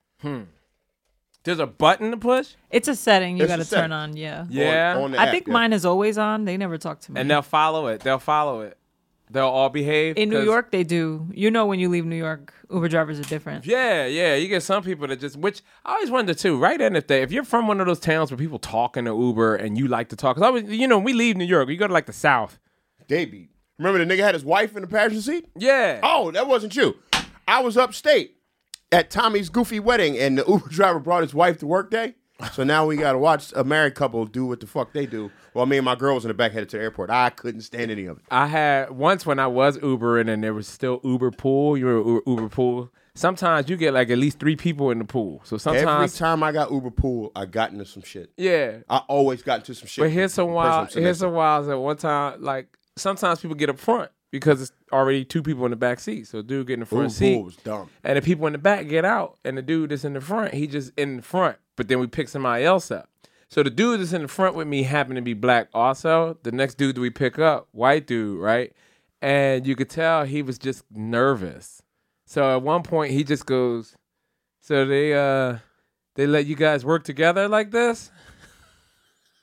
F: There's a button to push.
J: It's a setting you
G: It's
J: got
G: a
J: to
G: setting.
J: turn on. Yeah.
F: Yeah.
G: On, on the
J: I
G: app,
J: think
G: yeah.
J: mine is always on. They never talk to me.
F: And they'll follow it. They'll follow it. They'll all behave.
J: In New
F: 'cause-
J: York, they do. You know, when you leave New York, Uber drivers are different.
F: Yeah, yeah. You get some people that just, which I always wonder too, right? And if they, if you're from one of those towns where people talk in the Uber and you like to talk, because I was, you know, we leave New York, you go to like the South.
G: They be. Remember the nigga had his wife in the passenger seat?
F: Yeah.
G: Oh, that wasn't you. I was upstate at Tommy's goofy wedding, and the Uber driver brought his wife to work day. So now we got to watch a married couple do what the fuck they do. Well, me and my girl was in the back headed to the airport. I couldn't stand any of it.
F: I had once when I was Ubering and there was still Uber pool. You were Uber, Uber pool. Sometimes you get like at least three people in the pool. So
G: Every
F: sometimes,
G: time I got Uber pool, I got into some shit.
F: yeah.
G: I always got into some shit.
F: But here's some
G: with the
F: wild.
G: person I'm
F: Here's
G: sitting
F: some wild. At one time, like sometimes people get up front because it's already two people in the back seat. So dude get in the front
G: next to.
F: seat.
G: Uber pool was dumb.
F: And the people in the back get out, and the dude that's in the front, he just in the front. But then we pick somebody else up. So the dude that's in the front with me happened to be black also. The next dude that we pick up, white dude, right? And you could tell he was just nervous. So at one point he just goes, so they uh they let you guys work together like this?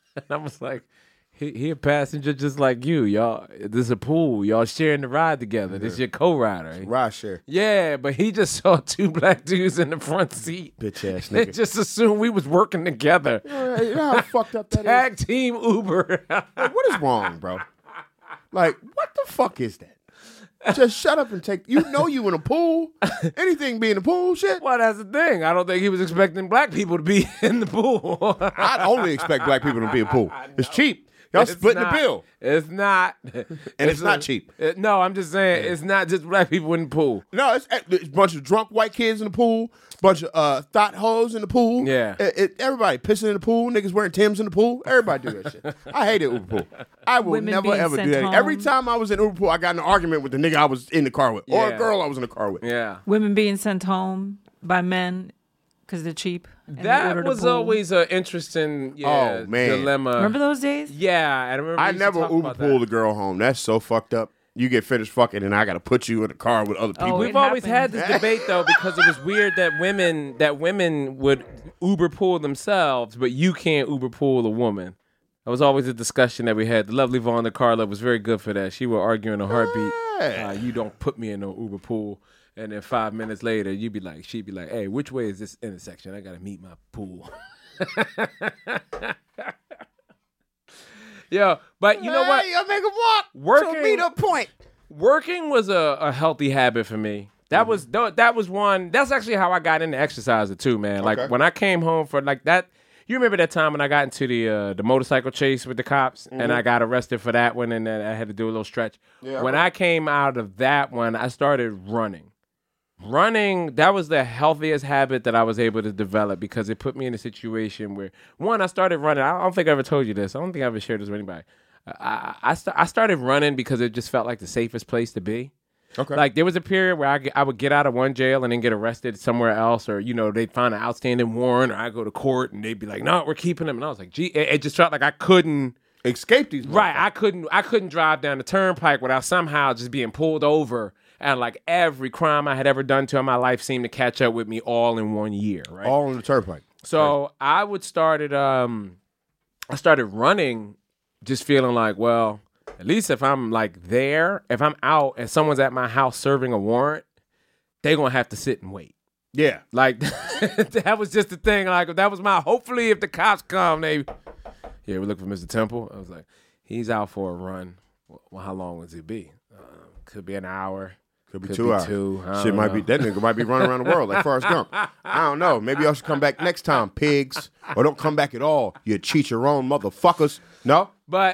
F: And I was like, he, he a passenger just like you, y'all. This is a pool. Y'all sharing the ride together. This your co-rider.
G: Ride share.
F: Yeah, but he just saw two black dudes in the front seat.
G: Bitch ass
F: It
G: nigga.
F: just assumed we was working together.
G: You know how fucked up that is?
F: Tag team Uber.
G: Like, what is wrong, bro? Like, what the fuck is that? Just shut up and take. You know you in a pool. Anything be in the pool, shit.
F: Well, that's the thing. I don't think he was expecting black people to be in the pool.
G: I only expect black people to be in a pool. It's cheap. Y'all
F: It's
G: splitting
F: not.
G: the bill.
F: It's not.
G: And it's not
F: a-
G: cheap.
F: it- no, I'm just saying it's not just black people in the pool.
G: No, it's, it's a bunch of drunk white kids in the pool, bunch of uh, thought hoes in the pool.
F: Yeah.
G: It, it- everybody pissing in the pool, niggas wearing Timbs in the pool. Everybody do that shit. I hate it, Uber pool. I will
J: Women
G: never
J: being
G: ever do
J: sent
G: that.
J: home.
G: Every time I was in Uber pool, I got in an argument with the nigga I was in the car with, or
F: Yeah.
G: a girl I was in the car with.
F: Yeah.
J: Women being sent home by men because they're cheap. and they
F: That
J: order the
F: was
J: pool.
F: always an interesting yeah,
G: Oh, man.
F: dilemma.
J: Remember those days?
F: Yeah, I remember.
G: I
F: we used to
G: never
F: talk
G: Uber
F: about
G: pooled
F: that.
G: a girl home. That's so fucked up. You get finished fucking, and I got to put you in the car with other people.
J: Oh,
F: We've
J: it
F: always
J: happens.
F: had this debate though because it was weird that women that women would Uber pool themselves, but you can't Uber pool a woman. That was always a discussion that we had. The lovely Vonda Carla was very good for that. She would argue in a heartbeat.
G: Yeah.
F: Uh, you don't put me in no Uber pool. And then five minutes later, you'd be like, she'd be like, hey, which way is this intersection? I got to meet my pool. Yo, but you know what?
G: Hey, I make them walk.
F: Working-
G: So meet up point.
F: Working was a, a healthy habit for me. That was th- that was one. That's actually how I got into exercising too, man. Like
G: Okay.
F: when I came home for like that. You remember that time when I got into the uh, the motorcycle chase with the cops, and I got arrested for that one, and then I had to do a little stretch.
G: Yeah.
F: When I came out of that one, I started running. Running, that was the healthiest habit that I was able to develop because it put me in a situation where, one, I started running. I don't think I ever told you this. I don't think I ever shared this with anybody. I I, I, st- I started running because it just felt like the safest place to be.
G: Okay.
F: Like there was a period where I, get- I would get out of one jail and then get arrested somewhere else, or you know they'd find an outstanding warrant, or I go to court and they'd be like, "No, we're keeping him," and I was like, "Gee," it, it just felt like I couldn't.
G: Escape these.
F: Right, I couldn't. I couldn't drive down the turnpike without somehow just being pulled over, and like every crime I had ever done to in my life seemed to catch up with me all in one year. Right.
G: All on the turnpike.
F: So I would started um I started running just feeling like, well, at least if I'm like there, if I'm out and someone's at my house serving a warrant, they're gonna have to sit and wait.
G: Yeah.
F: Like that was just the thing. Like that was my hopefully if the cops come, they yeah, we look for Mister Temple. I was like, he's out for a run. Well, how long would it be? Uh, could be an hour.
G: Could be
F: Could
G: two
F: be
G: hours.
F: two. I
G: Shit
F: don't
G: might
F: know.
G: be that nigga might be running around the world like Forrest Gump. I don't know. Maybe y'all should come back next time, pigs, or don't come back at all. You cheat your own motherfuckers. No.
F: But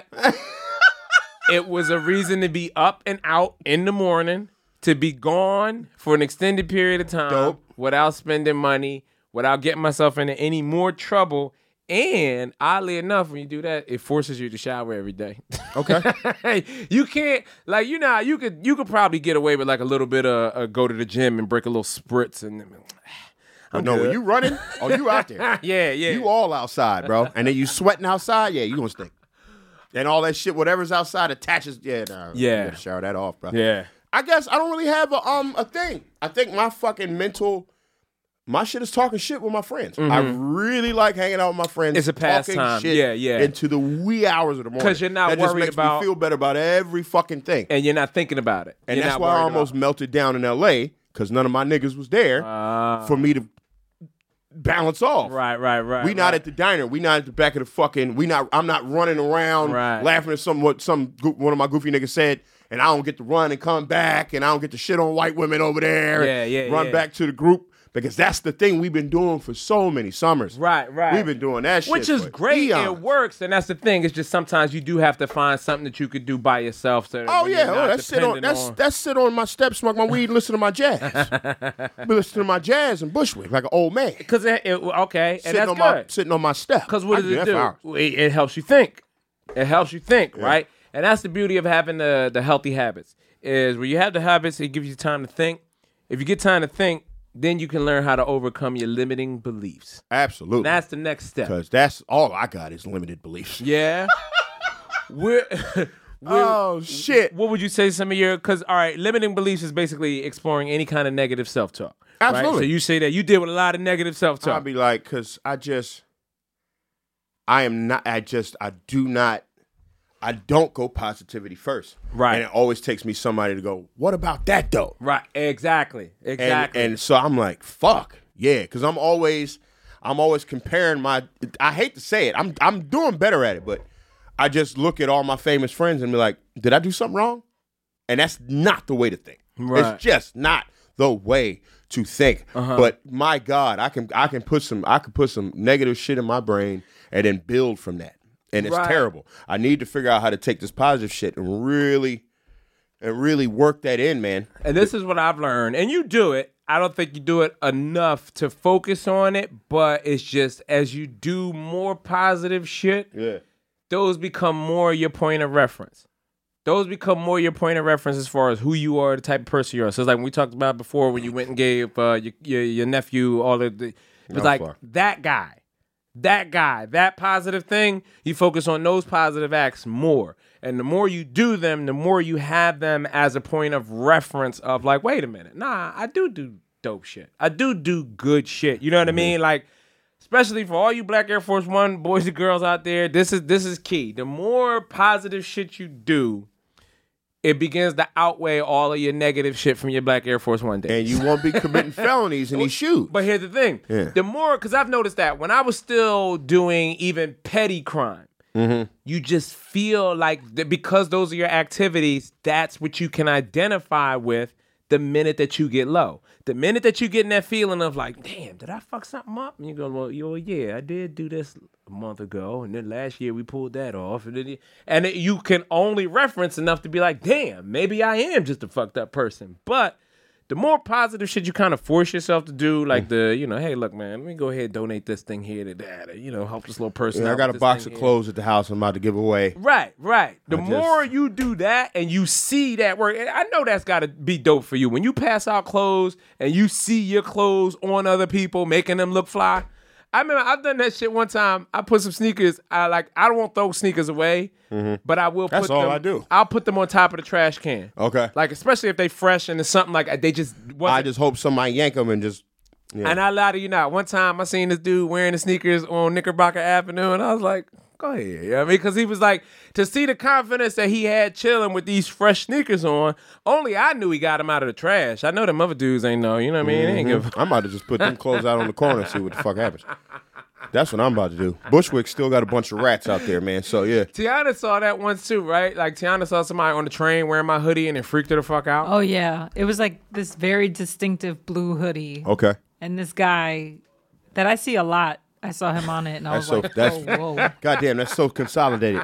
F: it was a reason to be up and out in the morning, to be gone for an extended period of time
G: Dope.
F: without spending money, without getting myself into any more trouble. And oddly enough, when you do that, it forces you to shower every day.
G: Okay.
F: You can't, like, you know, you could you could probably get away with like a little bit of uh, go to the gym and break a little spritz and
G: But no, when
F: good.
G: you running, oh, you out there.
F: yeah, yeah.
G: You all outside, bro. And then you sweating outside, yeah, you gonna stink. And all that shit, whatever's outside attaches. Yeah, nah,
F: Yeah.
G: You gotta shower that off, bro.
F: yeah.
G: I guess I don't really have a um a thing. I think my fucking mental, my shit is talking shit with my friends. I really like hanging out with my friends.
F: Mm-hmm. It's a
G: talking
F: pastime.
G: shit
F: Yeah, yeah.
G: Into the wee hours of the morning.
F: 'Cause you're not
G: that just
F: worried
G: makes
F: about-
G: me feel better about every fucking thing.
F: And you're not thinking about it.
G: And
F: You're
G: that's
F: not
G: why I
F: worried
G: almost
F: about-
G: melted down in L A because none of my niggas was there for me to balance off.
F: Right, right, right.
G: We not
F: right.
G: at the diner. We not at the back of the fucking. We not. I'm not running around
F: Right.
G: laughing at some what some goo- one of my goofy niggas said, and I don't get to run and come back, and I don't get to shit on white women over there.
F: Yeah,
G: and
F: yeah,
G: Run
F: yeah.
G: back to the group because that's the thing we've been doing for so many summers.
F: Right, right.
G: We've been doing that shit,
F: Which is
G: for
F: great.
G: eons.
F: It works, and that's the thing. It's just sometimes you do have to find something that you could do by yourself. So
G: Oh
F: when
G: yeah,
F: you're
G: oh,
F: not
G: that's sit on
F: dependent
G: that's
F: on-
G: that's sit on my steps, smoke my weed, and listen to my jazz. Be listening to my jazz and Bushwick like an old man.
F: Cause it, it okay, and
G: Sitting
F: that's
G: on my
F: good.
G: sitting on my step.
F: Because what
G: I
F: does
G: that
F: it
G: for
F: do?
G: hours.
F: It, it helps you think. It helps you think, right? And that's the beauty of having the the healthy habits. Is when you have the habits, it gives you time to think. If you get time to think, then you can learn how to overcome your limiting beliefs.
G: Absolutely.
F: That's the next step.
G: Because that's all I got is limited beliefs.
F: Yeah. We're, we're-
G: Oh shit.
F: What would you say some of your, because, all right, limiting beliefs is basically exploring any kind of negative self-talk. right?
G: Absolutely.
F: So you say that you deal with a lot of negative
G: I'll
F: self-talk.
G: be like, because I just, I am not. I just. I do not. I don't go positivity first.
F: Right.
G: And it always takes me somebody to go, what about that though?
F: Right. Exactly. Exactly.
G: And, and so I'm like, fuck yeah, because I'm always, I'm always comparing my. I hate to say it. I'm I'm doing better at it, but I just look at all my famous friends and be like, did I do something wrong? And that's not the way to think.
F: Right.
G: It's just not the way to think.
F: Uh-huh.
G: But my God, I can I can put some I can put some negative shit in my brain and then build from that. And it's
F: Right.
G: terrible. I need to figure out how to take this positive shit and really and really work that in, man.
F: And this is what I've learned. And you do it. I don't think you do it enough to focus on it, but it's just as you do more positive shit,
G: Yeah.
F: those become more your point of reference. Those become more your point of reference as far as who you are, the type of person you are. So it's like when we talked about before when you went and gave uh, your, your your nephew all of the, it was
G: Not
F: like
G: far.
F: that guy, that guy, that positive thing. You focus on those positive acts more, and the more you do them, the more you have them as a point of reference of like, wait a minute, nah, I do do dope shit. I do do good shit. You know what I mean? Like. Especially for all you Black Air Force One boys and girls out there, this is this is key. The more positive shit you do, it begins to outweigh all of your negative shit from your Black Air Force One days.
G: And you won't be committing felonies in these shoes.
F: But here's the thing.
G: Yeah.
F: The more, because I've noticed that when I was still doing even petty crime,
G: Mm-hmm.
F: you just feel like that because those are your activities, that's what you can identify with the minute that you get low. The minute that you get in that feeling of like, damn, did I fuck something up? And you go, well, yo, yeah, I did do this a month ago, and then last year we pulled that off. And, then you, and it, you can only reference enough to be like, damn, maybe I am just a fucked up person. But the more positive shit you kind of force yourself to do, like the, you know, hey, look, man, let me go ahead and donate this thing here to that, or, you know, help this little person
G: Yeah,
F: out
G: I got
F: with
G: a
F: this
G: box
F: thing
G: of
F: here.
G: clothes at the house I'm about to give away.
F: Right, right. The
G: I just-
F: more you do that and you see that work, and I know that's got to be dope for you. When you pass out clothes and you see your clothes on other people, making them look fly. I remember I've done that shit one time. I put some sneakers. I like. I don't want to throw sneakers away, but I will.
G: That's
F: put
G: all
F: them,
G: I do.
F: I'll put them on top of the trash can.
G: Okay.
F: Like especially if they fresh and it's something like they just.
G: I
F: wasn't-
G: just hope somebody yank them and just. Yeah.
F: And I lie to you not. One time I seen this dude wearing the sneakers on Knickerbocker Avenue, and I was like, go ahead. You know what I mean? Because he was like, to see the confidence that he had chilling with these fresh sneakers on, only I knew he got them out of the trash. I know them other dudes ain't know. You know what I mean? They ain't give a-
G: I'm about to just put them clothes out on the corner and see what the fuck happens. That's what I'm about to do. Bushwick still got a bunch of rats out there, man. So, yeah.
F: Tiana saw that once too, right? Like Tiana saw somebody on the train wearing my hoodie and it freaked her the fuck out.
J: Oh yeah, it was like this very distinctive blue hoodie,
G: Okay.
J: and this guy that I see a lot. I saw him on it, and I
G: That's
J: was
G: so.
J: like,
G: That's.
J: oh, whoa.
G: Goddamn, that's so consolidated.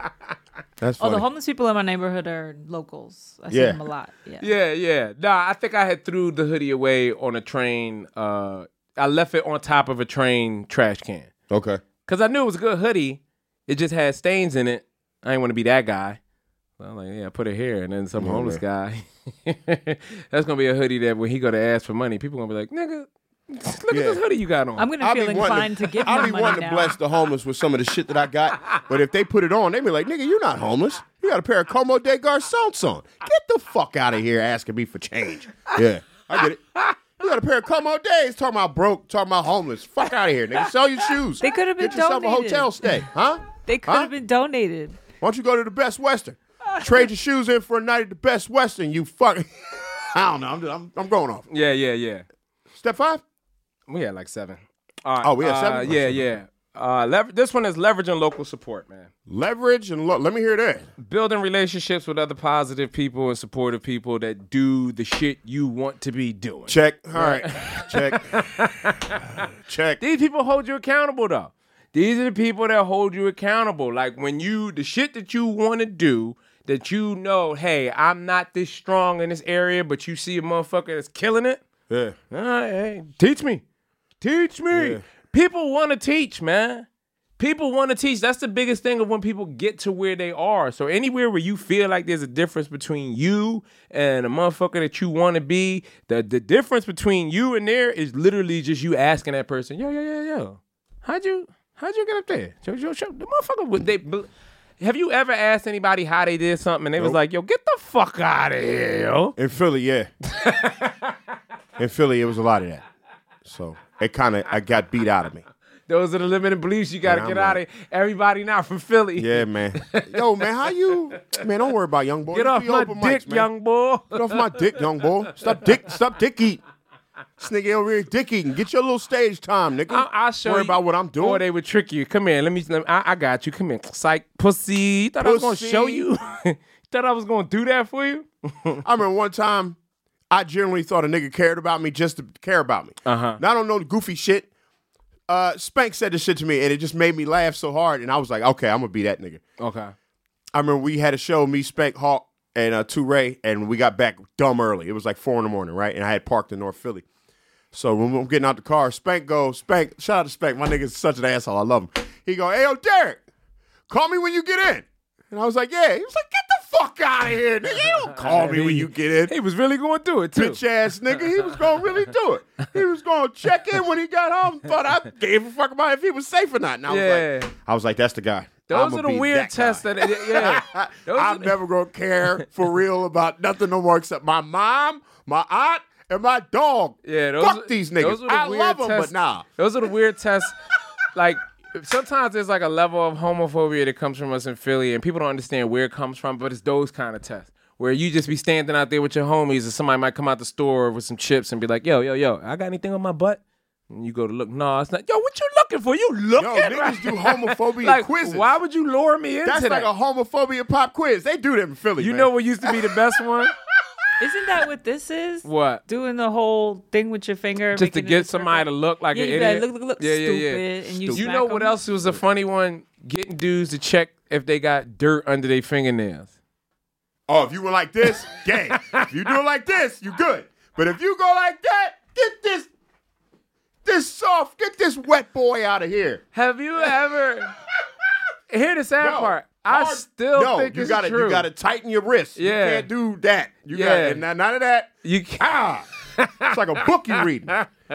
G: That's
J: Oh,
G: funny.
J: the homeless people in my neighborhood are locals. I see
G: Yeah.
J: them a lot. Yeah.
F: Yeah, yeah. Nah, I think I had threw the hoodie away on a train. Uh, I left it on top of a train trash can.
G: Okay.
F: Because I knew it was a good hoodie. It just had stains in it. I didn't want to be that guy. So I'm like, yeah, put it here. And then some
G: Yeah,
F: homeless
G: man.
F: guy. That's going to be a hoodie that when he go to ask for money, people going to be like, nigga, look
G: Yeah.
F: at this hoodie you got on.
J: I'm gonna
G: I'll
J: feel
G: be wanting
J: inclined to, give
G: I'll
J: them
G: be
J: money
G: wanting
J: now.
G: to bless the homeless with some of the shit that I got. But if they put it on, they be like, nigga, you're not homeless. You got a pair of Como de Garçons on. Get the fuck out of here asking me for change. Yeah, I get it. You got a pair of Como days talking about broke, talking about homeless. Fuck out of here, nigga. Sell your shoes.
J: They could have been
G: Get yourself
J: donated.
G: a hotel stay, huh?
J: They could
G: Huh?
J: have been donated.
G: Why don't you go to the Best Western? Trade your shoes in for a night at the Best Western. You fucking. I don't know. I'm, I'm, I'm going off.
F: yeah, yeah, yeah.
G: Step five.
F: We had like seven. All right.
G: Oh, we had
F: uh,
G: seven?
F: Yeah, yeah. Uh, lever- this one is leveraging local support, man.
G: Leverage and lo- let me hear that.
F: Building relationships with other positive people and supportive people that do the shit you want to be doing.
G: Check. All right. Check. Check.
F: These people hold you accountable, though. These are the people that hold you accountable. Like when you, the shit that you want to do, that you know, hey, I'm not this strong in this area, but you see a motherfucker that's killing it.
G: Yeah.
F: All right, hey, teach me. Teach me.
G: Yeah.
F: People want to teach, man. People want to teach. That's the biggest thing of when people get to where they are. So anywhere where you feel like there's a difference between you and a motherfucker that you want to be, the, the difference between you and there is literally just you asking that person, yo, yo, yo, yo, how'd you, how'd you get up there? Yo, yo, yo, the motherfucker, would they, have you ever asked anybody how they did something and they was
G: Nope.
F: like, yo, get the fuck out of here, yo?
G: In Philly, yeah. In Philly, it was a lot of that. So it kind of, I got beat out of me.
F: Those are the limiting beliefs you got to
G: Man,
F: get
G: I'm
F: out
G: like-
F: of. Everybody not from Philly.
G: Yeah, man. Yo, man, how you? Man, don't worry about young boy.
F: Get
G: Just
F: off
G: be
F: my
G: open
F: dick,
G: mics, man.
F: young boy.
G: Get off my dick, young boy. Stop dick. Stop dick eating. This nigga over here dick eating. Get your little stage time, nigga.
F: I, I'll show
G: worry
F: you.
G: about what I'm doing.
F: Or they would trick you. Come here. Let me. Let me I, I got you. Come here. Psych, pussy. You thought I was gonna
G: Pussy.
F: show you? You thought I was gonna do that for you?
G: I remember one time, I genuinely thought a nigga cared about me just to care about me.
F: Uh-huh.
G: Now I don't know the goofy shit. Uh, Spank said this shit to me, and it just made me laugh so hard. And I was like, okay, I'm gonna be that nigga.
F: Okay.
G: I remember we had a show, me, Spank, Hawk, and uh, Touré, and we got back dumb early. It was like four in the morning, right? And I had parked in North Philly. So when I'm getting out the car, Spank goes, Spank, shout out to Spank. My nigga's such an asshole. I love him. He go, hey, yo, Derek, call me when you get in. And I was like, yeah. He was like, get the fuck out of here, nigga. You don't call me when you get in.
F: He was really going to do it, too.
G: Bitch ass nigga. He was going to really do it. He was going to check in when he got home. Thought I gave a fuck about if he was safe or not. And I was
F: Yeah.
G: like, I was like, that's the guy.
F: Those
G: I'ma
F: are the
G: be
F: weird
G: that
F: tests
G: guy.
F: that, yeah. Those
G: I'm
F: are-
G: never gonna care for real about nothing no more except my mom, my aunt, and my dog.
F: Yeah, those
G: Fuck
F: are-
G: these niggas.
F: those are the
G: I
F: weird
G: love them,
F: tests.
G: but nah.
F: Those are the weird tests. Like, sometimes there's like a level of homophobia that comes from us in Philly, and people don't understand where it comes from, but it's those kind of tests. Where you just be standing out there with your homies, and somebody might come out the store with some chips and be like, yo, yo, yo, I got anything on my butt? And you go to look, no, it's not. Yo, what you looking for? You looking?
G: Yo, niggas do homophobia
F: like,
G: quizzes.
F: Why would you lure me into
G: That's
F: that?
G: like a homophobia pop quiz. They do that in Philly.
F: you
G: man.
F: know what used to be the best one?
J: Isn't that what this is?
F: What?
J: Doing the whole thing with your finger.
F: Just to
J: making it a
F: get somebody to
J: circle?
F: look like
J: Yeah,
F: an
J: you be like,
F: idiot.
J: look, look, look,
F: yeah, yeah, yeah.
J: stupid, and you
F: You
J: smack
F: know what
J: 'em.
F: else was a funny one? Getting dudes to check if they got dirt under their fingernails.
G: Oh, if you were like this, gay. If you do it like this, you good. But if you go like that, get this, this soft, get this wet boy out of here.
F: Have you ever? Hear the sad
G: No.
F: part. I
G: Hard-
F: still
G: no,
F: think
G: you
F: it's
G: gotta,
F: true.
G: You gotta tighten your wrists.
F: Yeah.
G: You can't do that. You
F: Yeah.
G: got none of that.
F: You can't.
G: Ah, it's like a book you reading.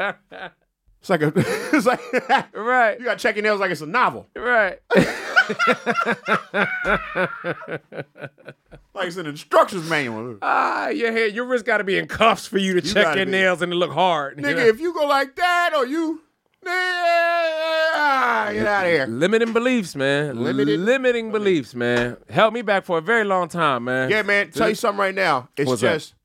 G: It's like a, it's like
F: Right.
G: you gotta check your nails like it's a novel.
F: Right.
G: Like it's an instructions manual.
F: Ah, your head, your wrist got to be in cuffs for you to
G: You
F: check
G: gotta
F: your
G: be-
F: nails and it look hard. you
G: Nigga,
F: know?
G: if you go like that or you, ah, get out of here.
F: Limiting beliefs, man.
G: Limited-
F: Limiting beliefs, man. Held me back for a very long time, man.
G: Yeah, man. Tell you something right now. It's
F: What's that?
G: just,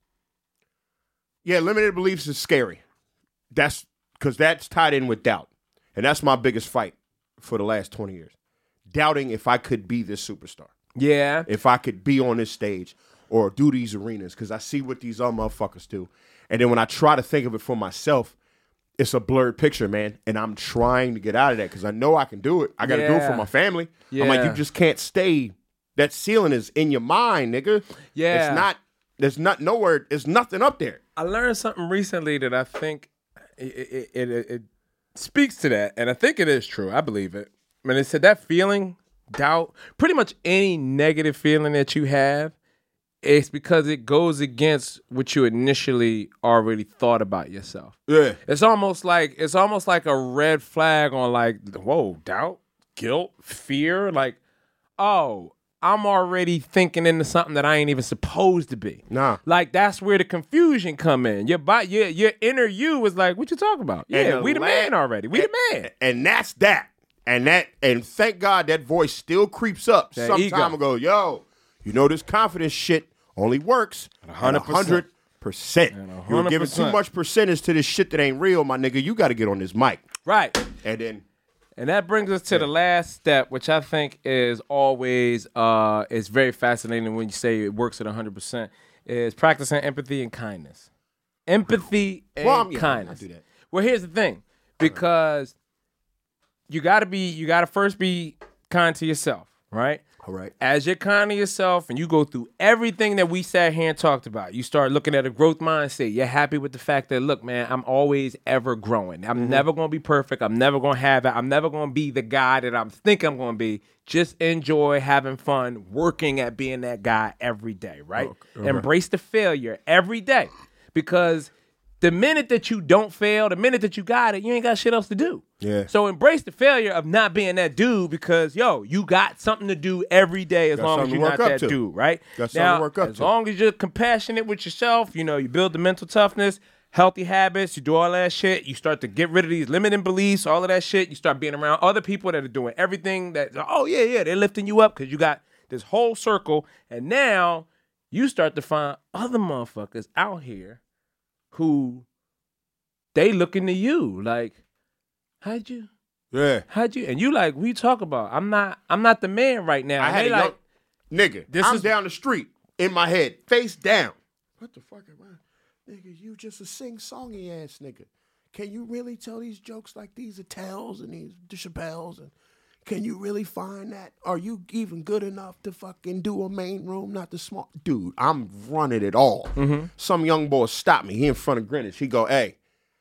G: yeah, limited beliefs is scary. That's because that's tied in with doubt, and that's my biggest fight for the last twenty years. Doubting if I could be this superstar,
F: Yeah.
G: if I could be on this stage or do these arenas, because I see what these other motherfuckers do, and then when I try to think of it for myself, it's a blurred picture, man. And I'm trying to get out of that because I know I can do it. I got to do it
F: Yeah.
G: for my family. I'm like,
F: Yeah.
G: you just can't stay. That ceiling is in your mind, nigga.
F: Yeah.
G: It's not, there's not nowhere, there's nothing up there.
F: I learned something recently that I think it, it, it, it, it speaks to that, and I think it is true. I believe it. I mean, it said that feeling, doubt, pretty much any negative feeling that you have, it's because it goes against what you initially already thought about yourself.
G: Yeah.
F: It's almost like it's almost like a red flag on like, whoa, doubt, guilt, fear, like, oh, I'm already thinking into something that I ain't even supposed to be.
G: Nah.
F: Like that's where the confusion come in. Your body, your your inner you is like, what you talking about? Yeah,
G: And
F: we the
G: la-
F: man already. We the man.
G: And that's that. And that, and thank God that voice still creeps up
F: That
G: some
F: ego.
G: time ago. Yo, you know this confidence shit only works at
F: one hundred percent.
G: one hundred percent.
F: At one
G: You're
F: hundred
G: giving too
F: percent.
G: much percentage to this shit that ain't real, my nigga. You got to get on this mic.
F: Right.
G: And then,
F: And that brings us to the last step, which I think is always uh is very fascinating when you say it works at one hundred percent, is practicing empathy and kindness. Empathy and
G: Well, I'm- yeah,
F: kindness.
G: I do that.
F: Well, here's the thing. Because you gotta be you gotta first be kind to yourself, right?
G: all right.
F: As you're kind to yourself and you go through everything that we sat here and talked about, you start looking at a growth mindset. You're happy with the fact that, look, man, I'm always ever growing. I'm
G: Mm-hmm.
F: never going to be perfect. I'm never going to have it. I'm never going to be the guy that I think I'm going to be. Just enjoy having fun, working at being that guy every day, right? Embrace the failure every day because the minute that you don't fail, the minute that you got it, you ain't got shit else to do.
G: Yeah.
F: So embrace the failure of not being that dude because, yo, you got something to do every day as
G: Got
F: long as
G: something
F: you're
G: to
F: not
G: work
F: that
G: up to.
F: dude, right?
G: Got something
F: now,
G: to work up
F: as
G: to.
F: long as you're compassionate with yourself, you know, you build the mental toughness, healthy habits, you do all that shit, you start to get rid of these limiting beliefs, all of that shit, you start being around other people that are doing everything that, oh, yeah, yeah, they're lifting you up because you got this whole circle. And now you start to find other motherfuckers out here who they looking to you like, how'd you?
G: Yeah.
F: How'd you? And you like, what you talk about? I'm not, I'm not the man right now.
G: I
F: And
G: had
F: they
G: a
F: like,
G: young, nigga,
F: This
G: I'm
F: is-
G: down the street in my head, face down. What the fuck am I? Nigga, you just a sing-songy ass nigga. Can you really tell these jokes like these Attels and these DeChapelles? And can you really find that? Are you even good enough to fucking do a main room, not the small? Dude, I'm running it all.
F: Mm-hmm.
G: Some young boy stopped me. He in front of Greenwich. He go, hey,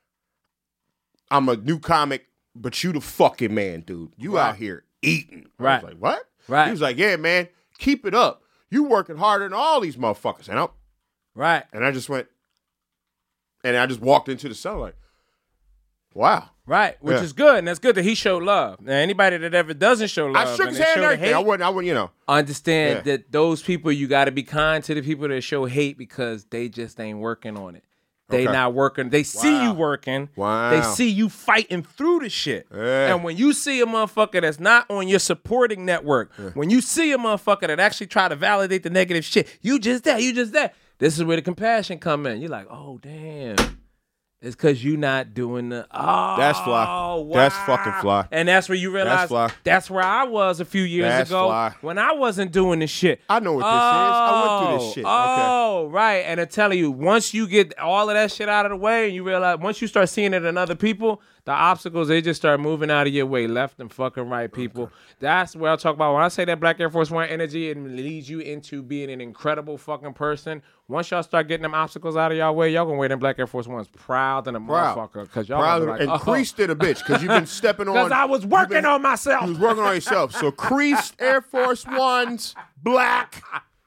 G: I'm a new comic, but you the fucking man, dude. You
F: Right.
G: out here eating. I
F: Right.
G: was like, what?
F: Right.
G: He was like, yeah, man, keep it up. You working harder than all these motherfuckers. And I,
F: right.
G: and I just went, and I just walked into the cell like, wow.
F: Right, which
G: Yeah.
F: is good, and that's good that he showed love. Now, anybody that ever doesn't show love,
G: I shook
F: and
G: his
F: they
G: hand
F: show
G: and
F: the
G: everything. I
F: hate,
G: wouldn't, I wouldn't, you know.
F: understand
G: Yeah.
F: that those people, you got to be kind to the people that show hate because they just ain't working on it. They
G: Okay.
F: not working. They see
G: Wow.
F: you working.
G: Wow.
F: They see you fighting through the shit.
G: Yeah.
F: And when you see a motherfucker that's not on your supporting network, when you see a motherfucker that actually try to validate the negative shit, you just that, you just that. This is where the compassion come in. You're like, oh damn. It's because you not doing the, oh,
G: That's fly. That's fucking fly.
F: And that's where you realize
G: fly.
F: that's where I was a few years
G: That's
F: ago
G: fly.
F: when I wasn't doing this shit.
G: I know what this is. I went through this shit.
F: Oh,
G: Okay.
F: right. And I'm telling you, once you get all of that shit out of the way and you realize, once you start seeing it in other people, the obstacles, they just start moving out of your way, left and fucking right, people. Okay. That's where I talk about. When I say that Black Air Force One energy, it leads you into being an incredible fucking person. Once y'all start getting them obstacles out of y'all way, y'all gonna wear them Black Air Force Ones proud than a
G: Proud.
F: motherfucker. Cause y'all
G: Proud
F: gonna be
G: and
F: like, oh.
G: creased it a bitch because you've been stepping on.
F: Because I was
G: you've
F: working
G: been-
F: on myself.
G: You was working on yourself. So creased Air Force Ones, black.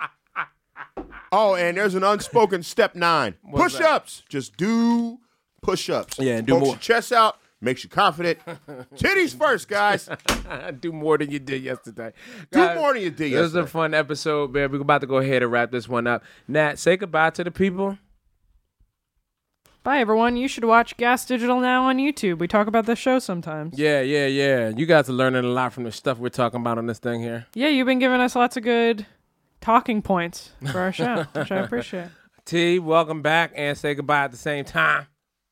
G: Oh, and there's an unspoken step nine.
F: What's
G: Push-ups. Just do push-ups.
F: Yeah, and do
G: Pokes
F: more.
G: your chest out. Makes you confident. Titties first, guys.
F: Do more than you did yesterday.
G: Do
F: Guys,
G: more than you did
F: This was a
G: yesterday.
F: fun episode, man. We're about to go ahead and wrap this one up. Nat, say goodbye to the people.
I: Bye, everyone. You should watch Gas Digital Now on YouTube. We talk about this show sometimes.
F: Yeah, yeah, yeah. You guys are learning a lot from the stuff we're talking about on this thing here.
I: Yeah, you've been giving us lots of good talking points for our show, which I appreciate.
F: T, welcome back, and say goodbye at the same time.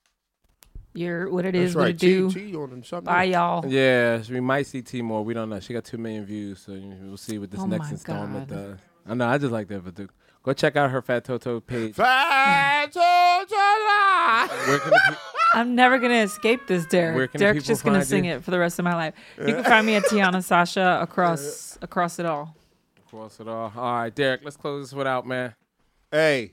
J: You're what it is,
G: That's
J: what
G: right.
J: it do.
G: T, T on something.
J: Bye, y'all.
F: Yeah, we might see T more. We don't know. She got two million views, so we'll see what this
J: Oh
F: next
J: my
F: installment
J: God.
F: does. I know. I just like that, but dude, go check out her Fat Toto page.
G: Fat Toto.
F: Where can the pe-
J: I'm never gonna escape this,
F: Where
J: Derek.
F: can the
J: Derek's
F: people
J: just gonna
F: find
J: sing
F: you?
J: it for the rest of my life. You can find me at Tiana Sasha across across it all.
F: Cross it all. All right, Derek, let's close this one out, man.
G: Hey,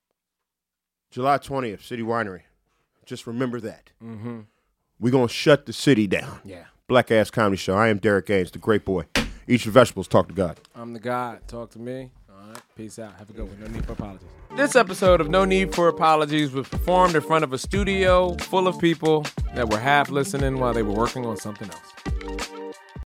G: July twentieth, City Winery. Just remember that.
F: Mm-hmm.
G: We're going to shut the city down.
F: Yeah.
G: Black Ass Comedy Show. I am Derek Gaines, the great boy. Eat your vegetables, talk to God.
F: I'm the God. Talk to me. All right. Peace out. Have a good one. No need for apologies. This episode of No Need for Apologies was performed in front of a studio full of people that were half listening while they were working on something else.